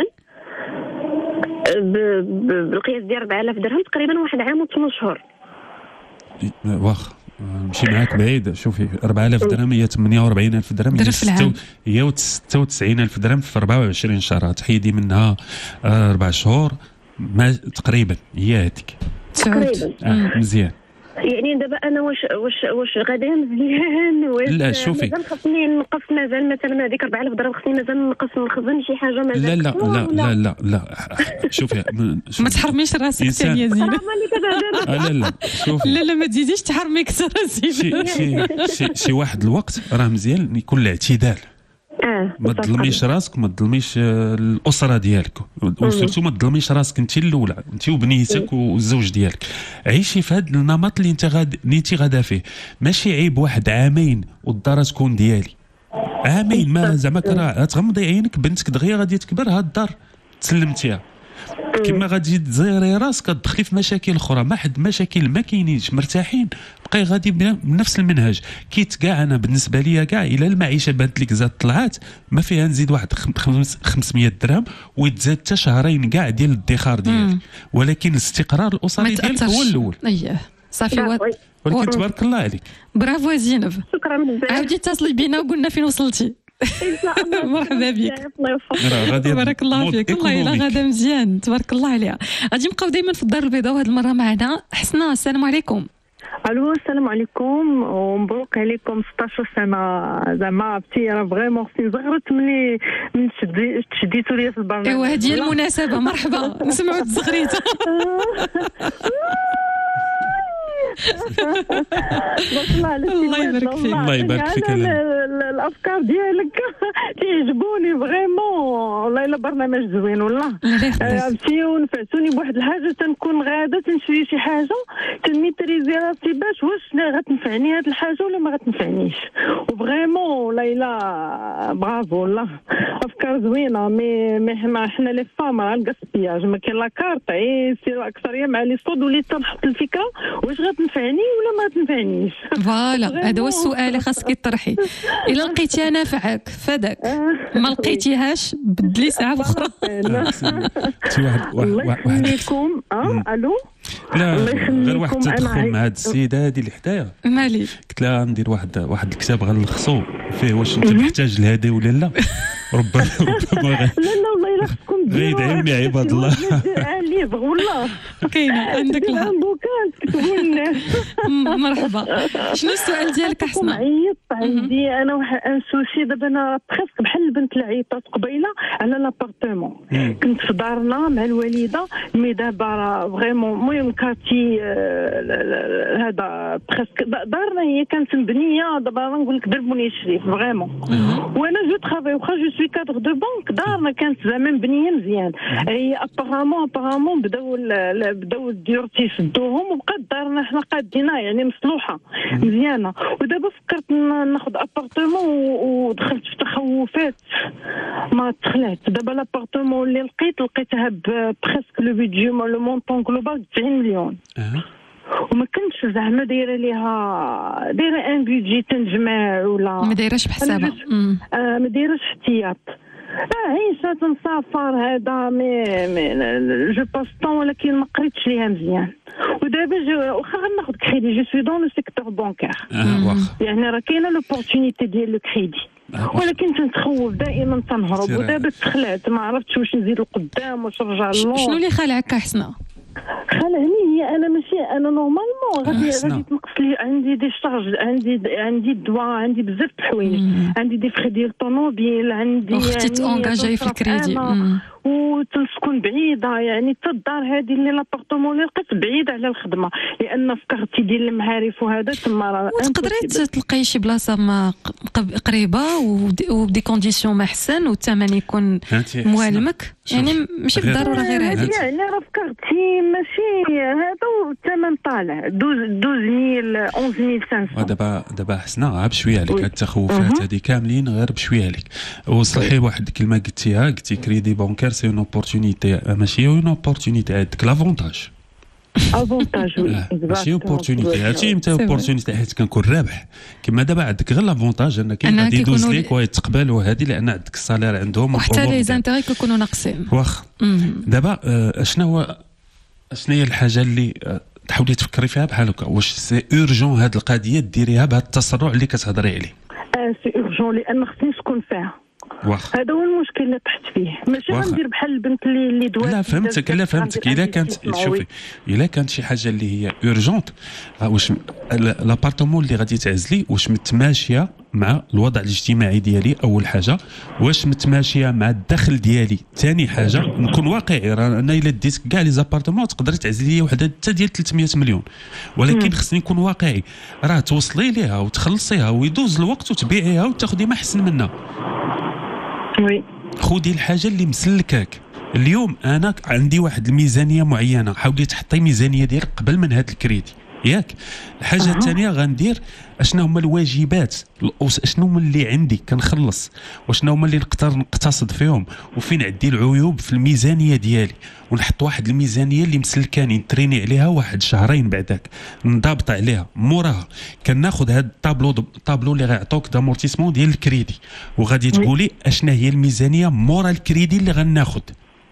بالقياس ديال 4000 درهم تقريبا واحد عام و8 شهور. واخ نمشي معاك بعيد. شوفي 4000 درهم هي 48000 درهم هي 96000 درهم في 24 شهر. تحيدي منها 4 شهور ما تقريبا هي هذيك تقريبا. مزيان. يعني دابا انا واش غادي مزيان واش لا شوفي مازال خصني نقص مازال مثلا هذيك 4000 درهم خصني مازال نقص نخزن شي حاجه مازال؟ لا شوفي ما تحرميش راسك ثاني يا زينب. لا شوفي لا ما تزيديش تحرمي اكثر زينب. شي واحد الوقت راه مزيان يكون الاعتدال. ما تظلميش راسك وما تظلميش الاسره ديالك وسورتو ما تظلميش راسك انت الاولى انت وبنيتك والزوج ديالك. عيشي في هذا النمط اللي انت غادا فيه. ماشي عيب واحد عامين والدار تكون ديالي عامين ما زعما تغمضي عينك بنتك دغيا غادي تكبر هاد الدار تسلمتيها. كما غادي تزيري راسك تدخلي في مشاكل اخرى. ما حد مشاكل ما كاينينش مرتاحين بقاي غادي بنفس المنهج. كيت كاع انا بالنسبه ليا كاع الى المعيشه بانت لك زاد طلعات ما فيها نزيد واحد 500 درهم ويتزاد حتى شهرين كاع ديال الادخار ديالك. ولكن الاستقرار الاسري ديالك هو الاول. صافي ولكن تبارك الله عليك. برافو زينب. شكرا بزاف. عاودي اتصلي بينا وقلنا فين وصلتي. ان شاء الله. مرحبا بك. بارك الله فيك. والله الا غادا مزيان تبارك الله عليها. غادي نبقاو دائما في الدار البيضاء وهذه المره معنا حسنه. السلام عليكم. الو السلام عليكم ومبروك عليكم 16 سنه. زعما عرفتي راه فريمون خصني زغرت ملي تشديتوا لي في البرنامج. ايوا هذه هي المناسبه. مرحبا نسمعوا التزغريته. الله يبارك فيك. الله يبارك فيك. العصر الافكار ديالك تعجبوني فريمون، والله الا برنامج زوين والله. عرفتي ونفعتوني بواحد الحاجه، تنكون غاده تنشري شي حاجه تنميتريزي راسي باش واش غتنفعني هاد الحاجه ولا ما غتنفعنيش. وفريمون والله الا برافو والله، افكار زوينه. مي حنا لي فام راه الكاسبياج ما كاين لا كارت، سير اكثريه مع لي صود وليت تنحط الفكره واش غتنفعني ولا ما تنفعنيش. فوالا هذا هو السؤال اللي خاصك تطرحي. الا لقيتيها نافعك فداك، ما لقيتيهاش بدلي ساعه اخرى. الله يخليكم. الو لا غير واحد تدخل مع هاد السيده هذه اللي حدايا مالي، قلت لها ندير واحد الكتاب غنلخصو فيه واش انت محتاج لهذا ولا لا. ربما لا والله الا خصكم ديروا عيني عباد الله ليبر والله كاينه عندك البوكان تكتبوا للناس. مرحبا. شنو السؤال ديالك احسن؟ عيطت عندي انا واحد ان سوشي دابا، انا بريسك بحال البنت اللي عيطات قبيله على لابارتمون. كنت في دارنا مع الوالده، مي دابا راه فريمون المهم كارتي هذا بريسك دارنا هي كانت مبنيه، دابا نقول لك درب بني الشريف فريمون. وانا جو ترافاي واخا جو سوي كادر دو بانك، دارنا كانت زعما مبنيه مزيان. هي ابارامون بداو الديور تيسدوهم وبقات دارنا حنا قادينها يعني مصلوحه مزيانه. ودابا فكرت ناخذ ابارتمون ودخلت في تخوفات ما تخلعت. دابا لابارتمون اللي لقيتها بريسك لو بيدجي لو مونطون جلوبال 90 مليون. وما كنتش زعما دايره ان بيدجي تنجمع ولا ما دايرهش بحسابها، ما دايرهش احتياط. عيشه تنسافر هذا مي جو باس طون، ولكن ما قريتش ليها مزيان. ودابا واخا غناخذ كريدي جو سوي دون لو سيكتور بانكار، يعني راه كاينه لوبورتونيتي ديال لو كريدي، ولكن تنتخوف دائما تنهرب. ودابا تخلعت ما عرفتش واش نزيد لقدام واش نرجع للور. شنو اللي خلعك حسنه؟ خلعني هي انا ماشي انا نورمالمون غادي تنقص لي، عندي دي شارج، عندي الدواء، عندي بزاف د الحوايج، عندي دي فري ديال الطوموبيل، عندي اختي تونجاجي في الكريدي وتنسكن بعيده. يعني حتى الدار هذه اللي لابارتمون اللي لقيت بعيده على الخدمه، لان فكرتي ديال المعارف وهذا تما راه تقدري تلقاي شي بلاصه ما قريبه وبدي كونديسيون ما احسن والثمن يكون موالمك، يعني ماشي بالضروره غير هذه. يعني راه فكرتي ماشي هذا والثمن طالع 12000 11500. دابا حسنا بشويه عليك هاد التخوفات هذه كاملين غير بشويه عليك. وصحي واحد الكلمه قلتي كريدي بانكير سي اون اوبورتونيتي، ماشي اون اوبورتونيتي، عندك لافونتاج ماشي اوبورتونيتي. هادشي متى اوبورتونيتي حيت كنكون رابح. كما دابا عندك غير لافونتاج انك غادي يدوز ليك ويتقبل وهذه، لان عندك الصالير عندهم وحتى لي زانتيغي كيكونوا ناقصين. واخ دابا شنو هي الحاجه اللي تحاولي تفكري فيها بحال هكا؟ واش سي اورجون هاد القضيه ديريها بهذا التسرع اللي كتهضري عليه؟ سي اورجون لان خصني نسكن فيها. هذا هو المشكل اللي طحت فيه، ماشي غندير بحال البنت اللي دوات. لا فهمتك. الا كانت شوفي، الا كانت شي حاجه اللي هي اورجونت، واش لابارتمون اللي غادي تعزلي واش متماشيه مع الوضع الاجتماعي ديالي؟ اول حاجه واش متماشيه مع الدخل ديالي؟ ثاني حاجه نكون واقعي، راه انا الا ديت كاع لي زابارتمون تقدري تعزلي لي وحده حتى ديال 300 مليون، ولكن خصني نكون واقعي. راه توصلي ليها وتخلصيها ويدوز الوقت وتبيعيها وتاخذي ما احسن منها. خذي الحاجه اللي مسلكاك. اليوم انا عندي واحد الميزانيه معينه، حاولي تحطي ميزانيه ديالك قبل من هذا الكريدي ياك. الحاجه الثانيه غندير اشنو هما الواجبات، اشنو هما اللي عندي كنخلص، وشنو هما اللي نقدر نقتصد فيهم، وفين عندي العيوب في الميزانيه ديالي، ونحط واحد الميزانيه اللي مسلكاني نتريني عليها واحد شهرين بعداك نضابط عليها. موراها كناخذ هذا الطابلو اللي غيعطوك دامورتيسمون ديال الكريدي، وغادي تقولي اشنا هي الميزانيه مورا الكريدي اللي غناخذ،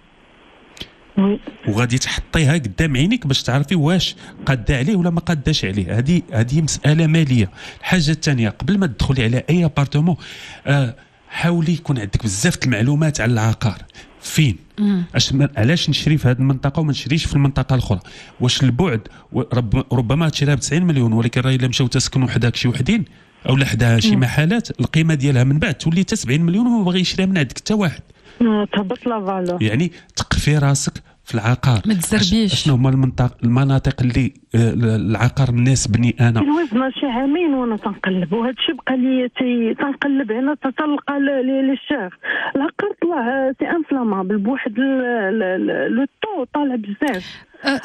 وغادي تحطيها قدام عينيك باش تعرفي واش قاده عليه ولا ما قاداش عليه. هذه مساله ماليه. الحاجه الثانيه قبل ما تدخلي على اي ابارتمون حاولي يكون عندك بزاف المعلومات على العقار. فين علاش نشري في هذه المنطقه وما نشريش في المنطقه الاخرى؟ واش البعد ربما تشريها ب 90 مليون، ولكن راه الا مشاو تسكنوا حداك شي وحدين او حداها شي محلات القيمه ديالها من بعد تولي حتى 70 مليون وما باغي يشريها من عندك حتى واحد. تهبط لا فالور. يعني تقفي راسك في العقار ما تزربيش. شنو هما المناطق اللي العقار مناسبني انا؟ الوزن شي عامين وانا تنقلب، وهذا الشيء بقى لي تنقلب هنا تتلقى لي الشاغ. العقار طلع سي انفلامابل بواحد لو طو طالع بزاف.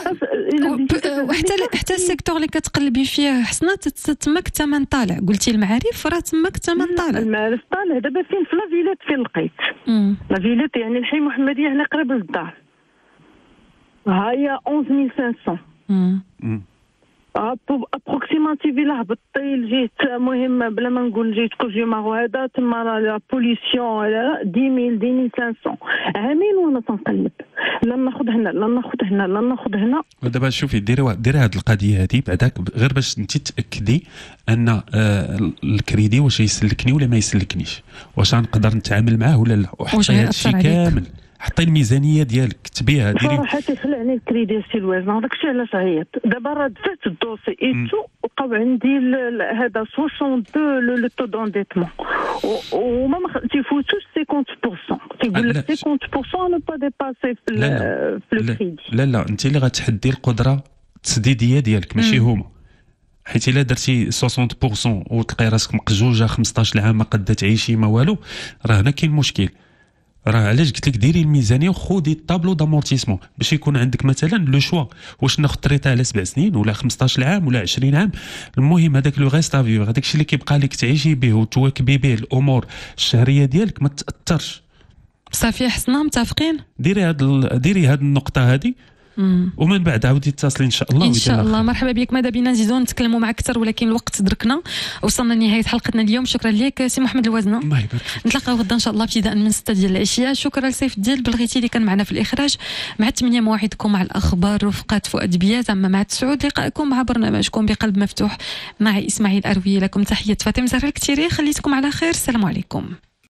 حتى السيكتور اللي كتقلبي فيه حسنا تماك الثمن طالع. قلتي المعارف راه تماك الثمن طالع. المعارف طالع دابا فين في لافيلات فين لقيت لافيلات يعني الحي محمديه هنا قريب للدار ها هي 11500 ابروكسيماتيف الا هبطتي لجيت المهم بلا ما نقول جيت كوجيما وهذا تما راه لا بوليسيون 10500 عامين وانا تنقلب لا ناخذ هنا لا ناخذ هنا لا ناخذ هنا. ودابا شوفي ديري هذه القضيه هذه بعداك غير باش انت تاكدي ان الكريدي واش يسلكني ولا ما يسلكنيش، واش غنقدر نتعامل معاه ولا لا، وحطي هذا الشيء كامل، حطي الميزانيه ديالك كتبيها ديري. صراحه تيخلعني الكريدي سي الوزن هذاك الشيء علاش عيط دابا راه دفعت الدوسي ايتو وقاو عندي هذا 62 لو تو دونديتمون وما تيفوتوش 50%. تيقول لك 50% نو با ديباسي في الكريدي. لا انت اللي غتحدي القدره التسديديه ديالك ماشي هما، حيت الا درتي 60% وتلقاي راسك مقجوجه 15 عام ما قد تعيشي ما والو، راه هنا كاين مشكل. راه علاش قلت لك ديري الميزانيه وخذي الطابلو دامورتيسمون باش يكون عندك مثلا لو شوا واش ناخذ تريطه على 7 سنين ولا 15 عام ولا 20 عام. المهم هذاك لو غيست افيو هذاك الشيء اللي كيبقى لك تعيشي به وتواكبي به الامور الشهريه ديالك ما تاثرش. صافي حسنا متفقين. ديري هاد النقطه هذه ومن بعد عاودي اتصلي ان شاء الله. ان شاء الله. مرحبا بك. ماذا بينا نزيدو نتكلموا معك اكثر ولكن الوقت دركنا. وصلنا لنهايه حلقتنا اليوم. شكرا لك سي محمد الوزنه. الله يبارك. نتلاقاو غدا ان شاء الله ابتداء من 6 ديال العشيه. شكرا لسيف الدين بلغيتي اللي كان معنا في الاخراج. مع 8 موعدكم مع الاخبار رفقات فؤاد بيات. اما مع 9 لقائكم مع برنامجكم بقلب مفتوح مع اسماعيل اروي. لكم تحيه فاطمه زهراء الكتيري. خليتكم على خير. السلام عليكم.